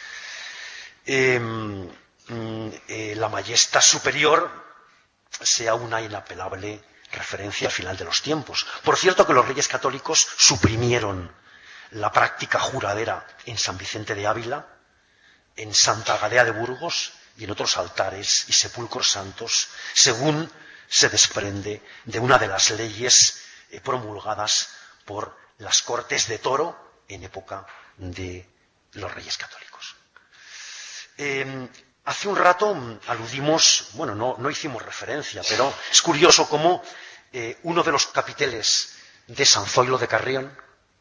La majestas superior sea una inapelable referencia al final de los tiempos. Por cierto que los reyes católicos suprimieron la práctica juradera en San Vicente de Ávila, en Santa Gadea de Burgos y en otros altares y sepulcros santos, según se desprende de una de las leyes promulgadas por las Cortes de Toro en época de los reyes católicos. Hace un rato aludimos, bueno, no hicimos referencia, pero es curioso cómo uno de los capiteles de San Zoilo de Carrión,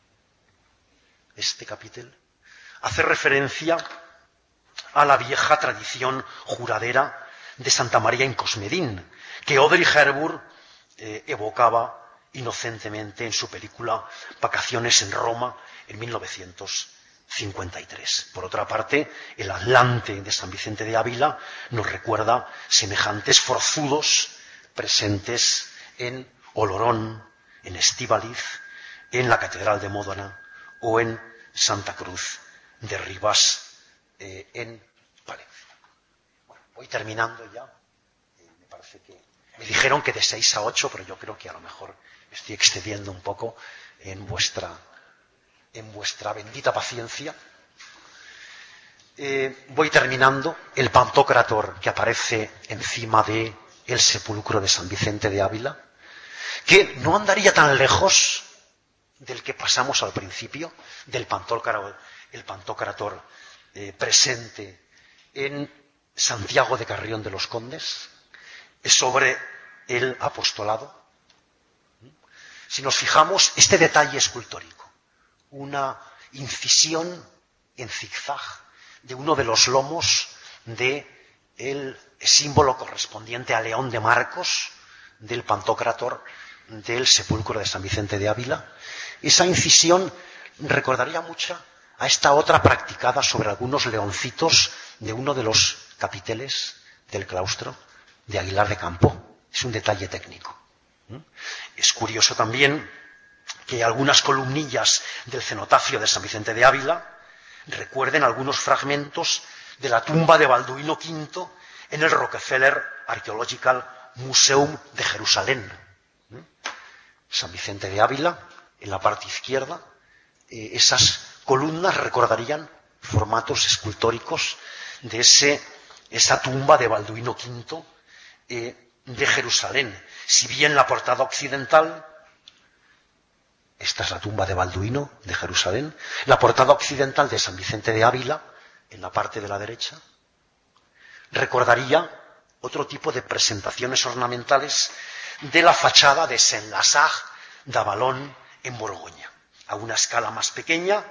este capitel, hace referencia a la vieja tradición juradera de Santa María in Cosmedin, que Audrey Hepburn evocaba inocentemente en su película Vacaciones en Roma en 1953. Por otra parte, el Atlante de San Vicente de Ávila nos recuerda semejantes forzudos presentes en Olorón, en Estíbaliz, en la Catedral de Módena o en Santa Cruz de Ribas, en Palencia. Bueno, voy terminando ya. Me parece que me dijeron que de 6 a 8, pero yo creo que a lo mejor estoy excediendo un poco en vuestra bendita paciencia. Voy terminando. El pantocrator que aparece encima de el sepulcro de San Vicente de Ávila, que no andaría tan lejos del que pasamos al principio, del pantocrator, el pantocrator presente en Santiago de Carrión de los Condes, es sobre el apostolado. Si nos fijamos, este detalle escultórico, una incisión en zigzag de uno de los lomos del símbolo correspondiente a León de Marcos, del pantocrator del sepulcro de San Vicente de Ávila. Esa incisión recordaría mucho a esta otra practicada sobre algunos leoncitos de uno de los capiteles del claustro de Aguilar de Campo. Es un detalle técnico. Es curioso también que algunas columnillas del cenotafio de San Vicente de Ávila recuerden algunos fragmentos de la tumba de Balduino V en el Rockefeller Archaeological Museum de Jerusalén. San Vicente de Ávila, en la parte izquierda, esas columnas recordarían formatos escultóricos de esa tumba de Balduino V de Jerusalén. Si bien la portada occidental, esta es la tumba de Balduino de Jerusalén, la portada occidental de San Vicente de Ávila, en la parte de la derecha, recordaría otro tipo de presentaciones ornamentales de la fachada de Saint-Lazare d'Avalon en Borgoña. A una escala más pequeña,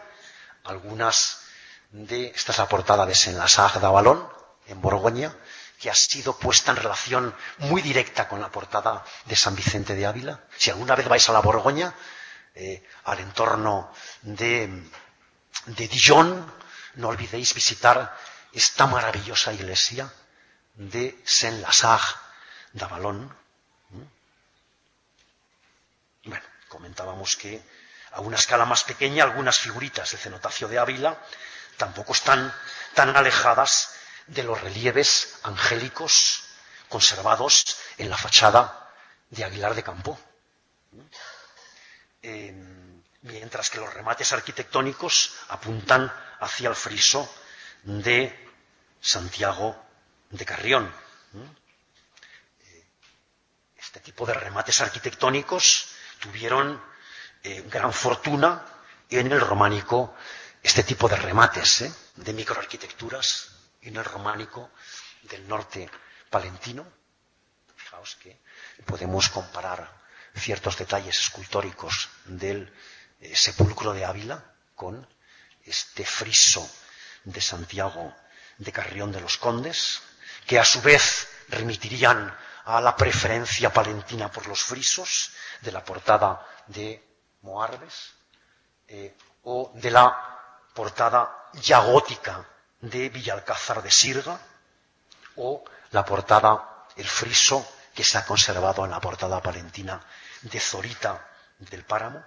esta es la portada de Saint-Lazare d'Avalon en Borgoña, que ha sido puesta en relación muy directa con la portada de San Vicente de Ávila. Si alguna vez vais a la Borgoña, al entorno de Dijon, no olvidéis visitar esta maravillosa iglesia de Saint-Lazare d'Avalon. Bueno, comentábamos que a una escala más pequeña algunas figuritas del cenotafio de Ávila tampoco están tan alejadas de los relieves angélicos conservados en la fachada de Aguilar de Campo. Mientras que los remates arquitectónicos apuntan hacia el friso de Santiago de Carrión. Este tipo de remates arquitectónicos tuvieron gran fortuna en el románico, este tipo de remates de microarquitecturas en el románico del norte palentino. Fijaos que podemos comparar ciertos detalles escultóricos del sepulcro de Ávila con este friso de Santiago de Carrión de los Condes, que a su vez remitirían a la preferencia palentina por los frisos de la portada de Moarbes o de la portada ya gótica de Villalcázar de Sirga o la portada, el friso que se ha conservado en la portada palentina de Zorita del Páramo.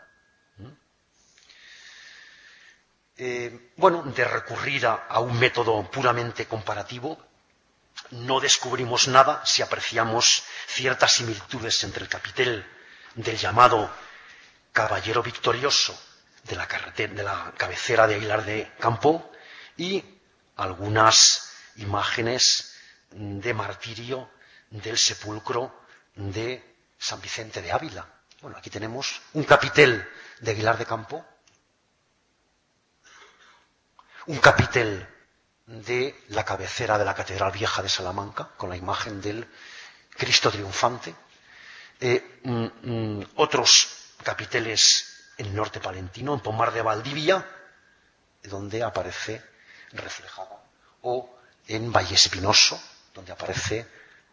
De recurrir a un método puramente comparativo, no descubrimos nada si apreciamos ciertas similitudes entre el capitel del llamado Caballero Victorioso de la cabecera de Aguilar de Campoo y algunas imágenes de martirio del sepulcro de San Vicente de Ávila. Bueno, aquí tenemos un capitel de Aguilar de Campoo, un capitel de la cabecera de la Catedral Vieja de Salamanca, con la imagen del Cristo triunfante, otros capiteles en el norte palentino, en Pomar de Valdivia, donde aparece reflejada, o en Vallespinoso, donde aparece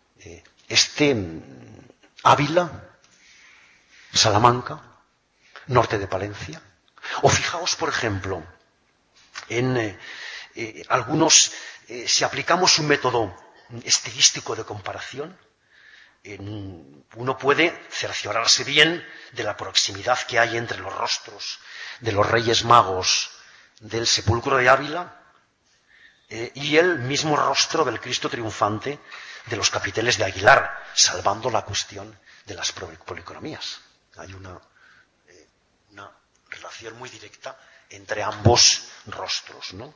Ávila, Salamanca, norte de Palencia. O fijaos, por ejemplo, en algunos, si aplicamos un método estilístico de comparación, uno puede cerciorarse bien de la proximidad que hay entre los rostros de los Reyes Magos del sepulcro de Ávila y el mismo rostro del Cristo triunfante de los capiteles de Aguilar, salvando la cuestión de las policromías. Hay una relación muy directa entre ambos rostros, ¿no?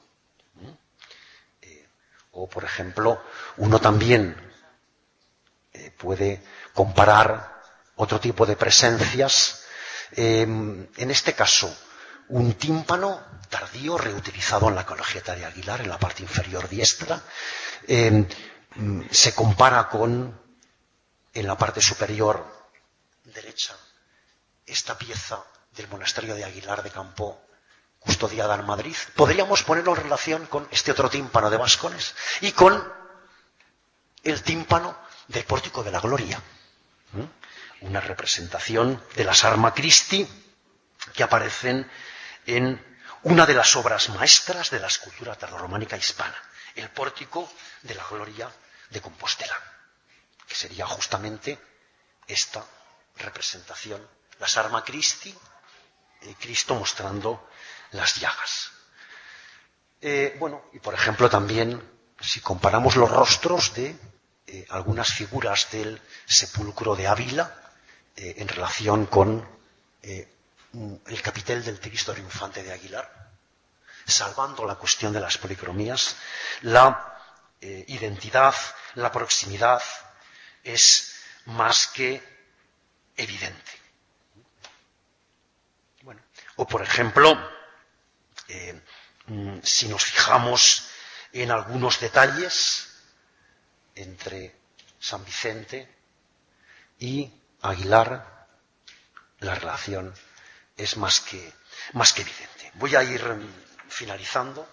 O, por ejemplo, uno también puede comparar otro tipo de presencias. En este caso, un tímpano tardío reutilizado en la colegiata de Aguilar, en la parte inferior diestra. Se compara con, en la parte superior derecha, esta pieza del monasterio de Aguilar de Campoo, custodiada en Madrid. Podríamos ponerlo en relación con este otro tímpano de Bascones y con el tímpano del Pórtico de la Gloria. Una representación de las Arma Christi que aparecen en una de las obras maestras de la escultura tardorrománica hispana, el Pórtico de la Gloria de Compostela, que sería justamente esta representación, las Arma Christi, Cristo mostrando las llagas. Y por ejemplo también, si comparamos los rostros de algunas figuras del sepulcro de Ávila en relación con el capitel del Cristo triunfante de Aguilar, salvando la cuestión de las policromías, la identidad, la proximidad es más que evidente. O por ejemplo, si nos fijamos en algunos detalles entre San Vicente y Aguilar, la relación es más que evidente. Voy a ir finalizando.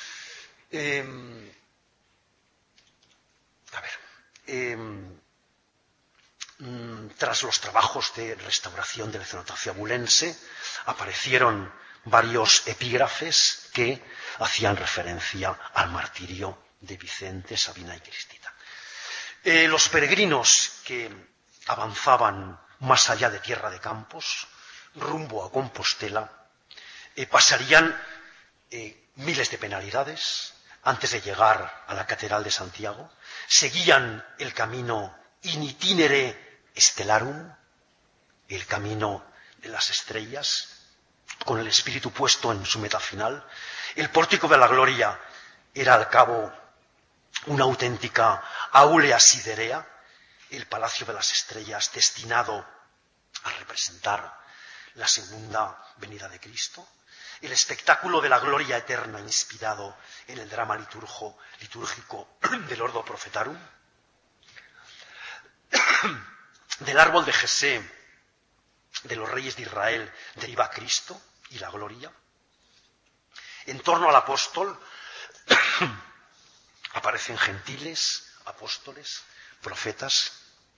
Tras los trabajos de restauración del cenotafio abulense, aparecieron varios epígrafes que hacían referencia al martirio de Vicente, Sabina y Cristita. Los peregrinos que avanzaban más allá de Tierra de Campos, rumbo a Compostela, pasarían miles de penalidades antes de llegar a la Catedral de Santiago, seguían el camino in itinere stellarum, el camino de las estrellas, con el espíritu puesto en su meta final. El Pórtico de la Gloria era al cabo una auténtica aulea siderea, el Palacio de las Estrellas destinado a representar la segunda venida de Cristo, el espectáculo de la gloria eterna inspirado en el drama litúrgico del Ordo Prophetarum, del árbol de Jesé de los reyes de Israel deriva Cristo y la gloria. En torno al apóstol aparecen gentiles, apóstoles, profetas.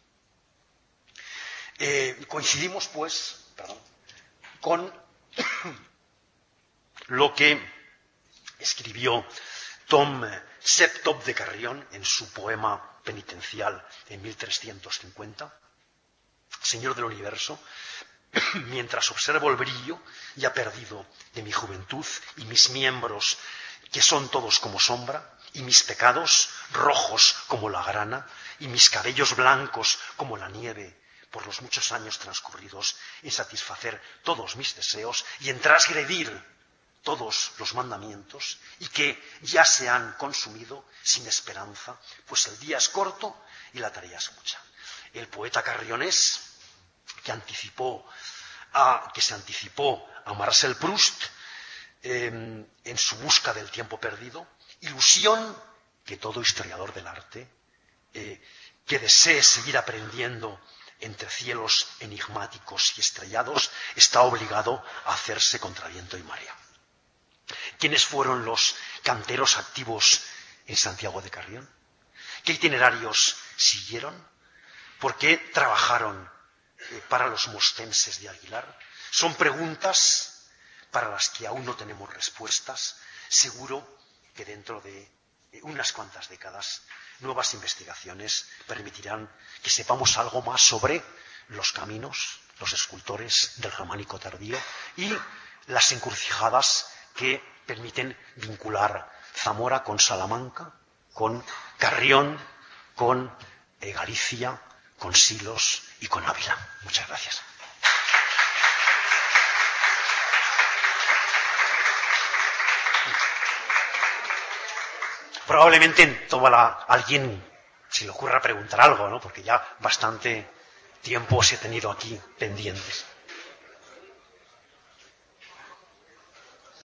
Coincidimos, pues, con lo que escribió Tom Septop de Carrión, en su poema penitencial en 1350, Señor del universo, mientras observo el brillo ya perdido de mi juventud y mis miembros, que son todos como sombra, y mis pecados rojos como la grana, y mis cabellos blancos como la nieve, por los muchos años transcurridos en satisfacer todos mis deseos y en transgredir todos los mandamientos, y que ya se han consumido sin esperanza, pues el día es corto y la tarea es mucha. El poeta carrionés, que se anticipó a Marcel Proust en su busca del tiempo perdido, ilusión que todo historiador del arte que desee seguir aprendiendo entre cielos enigmáticos y estrellados está obligado a hacerse contra viento y marea. ¿Quiénes fueron los canteros activos en Santiago de Carrión? ¿Qué itinerarios siguieron? ¿Por qué trabajaron para los mostenses de Aguilar? Son preguntas para las que aún no tenemos respuestas. Seguro que dentro de unas cuantas décadas nuevas investigaciones permitirán que sepamos algo más sobre los caminos, los escultores del románico tardío y las encrucijadas que permiten vincular Zamora con Salamanca, con Carrión, con Galicia, con Silos y con Ávila. Muchas gracias. Probablemente alguien se le ocurra preguntar algo, ¿no? Porque ya bastante tiempo os he tenido aquí pendientes.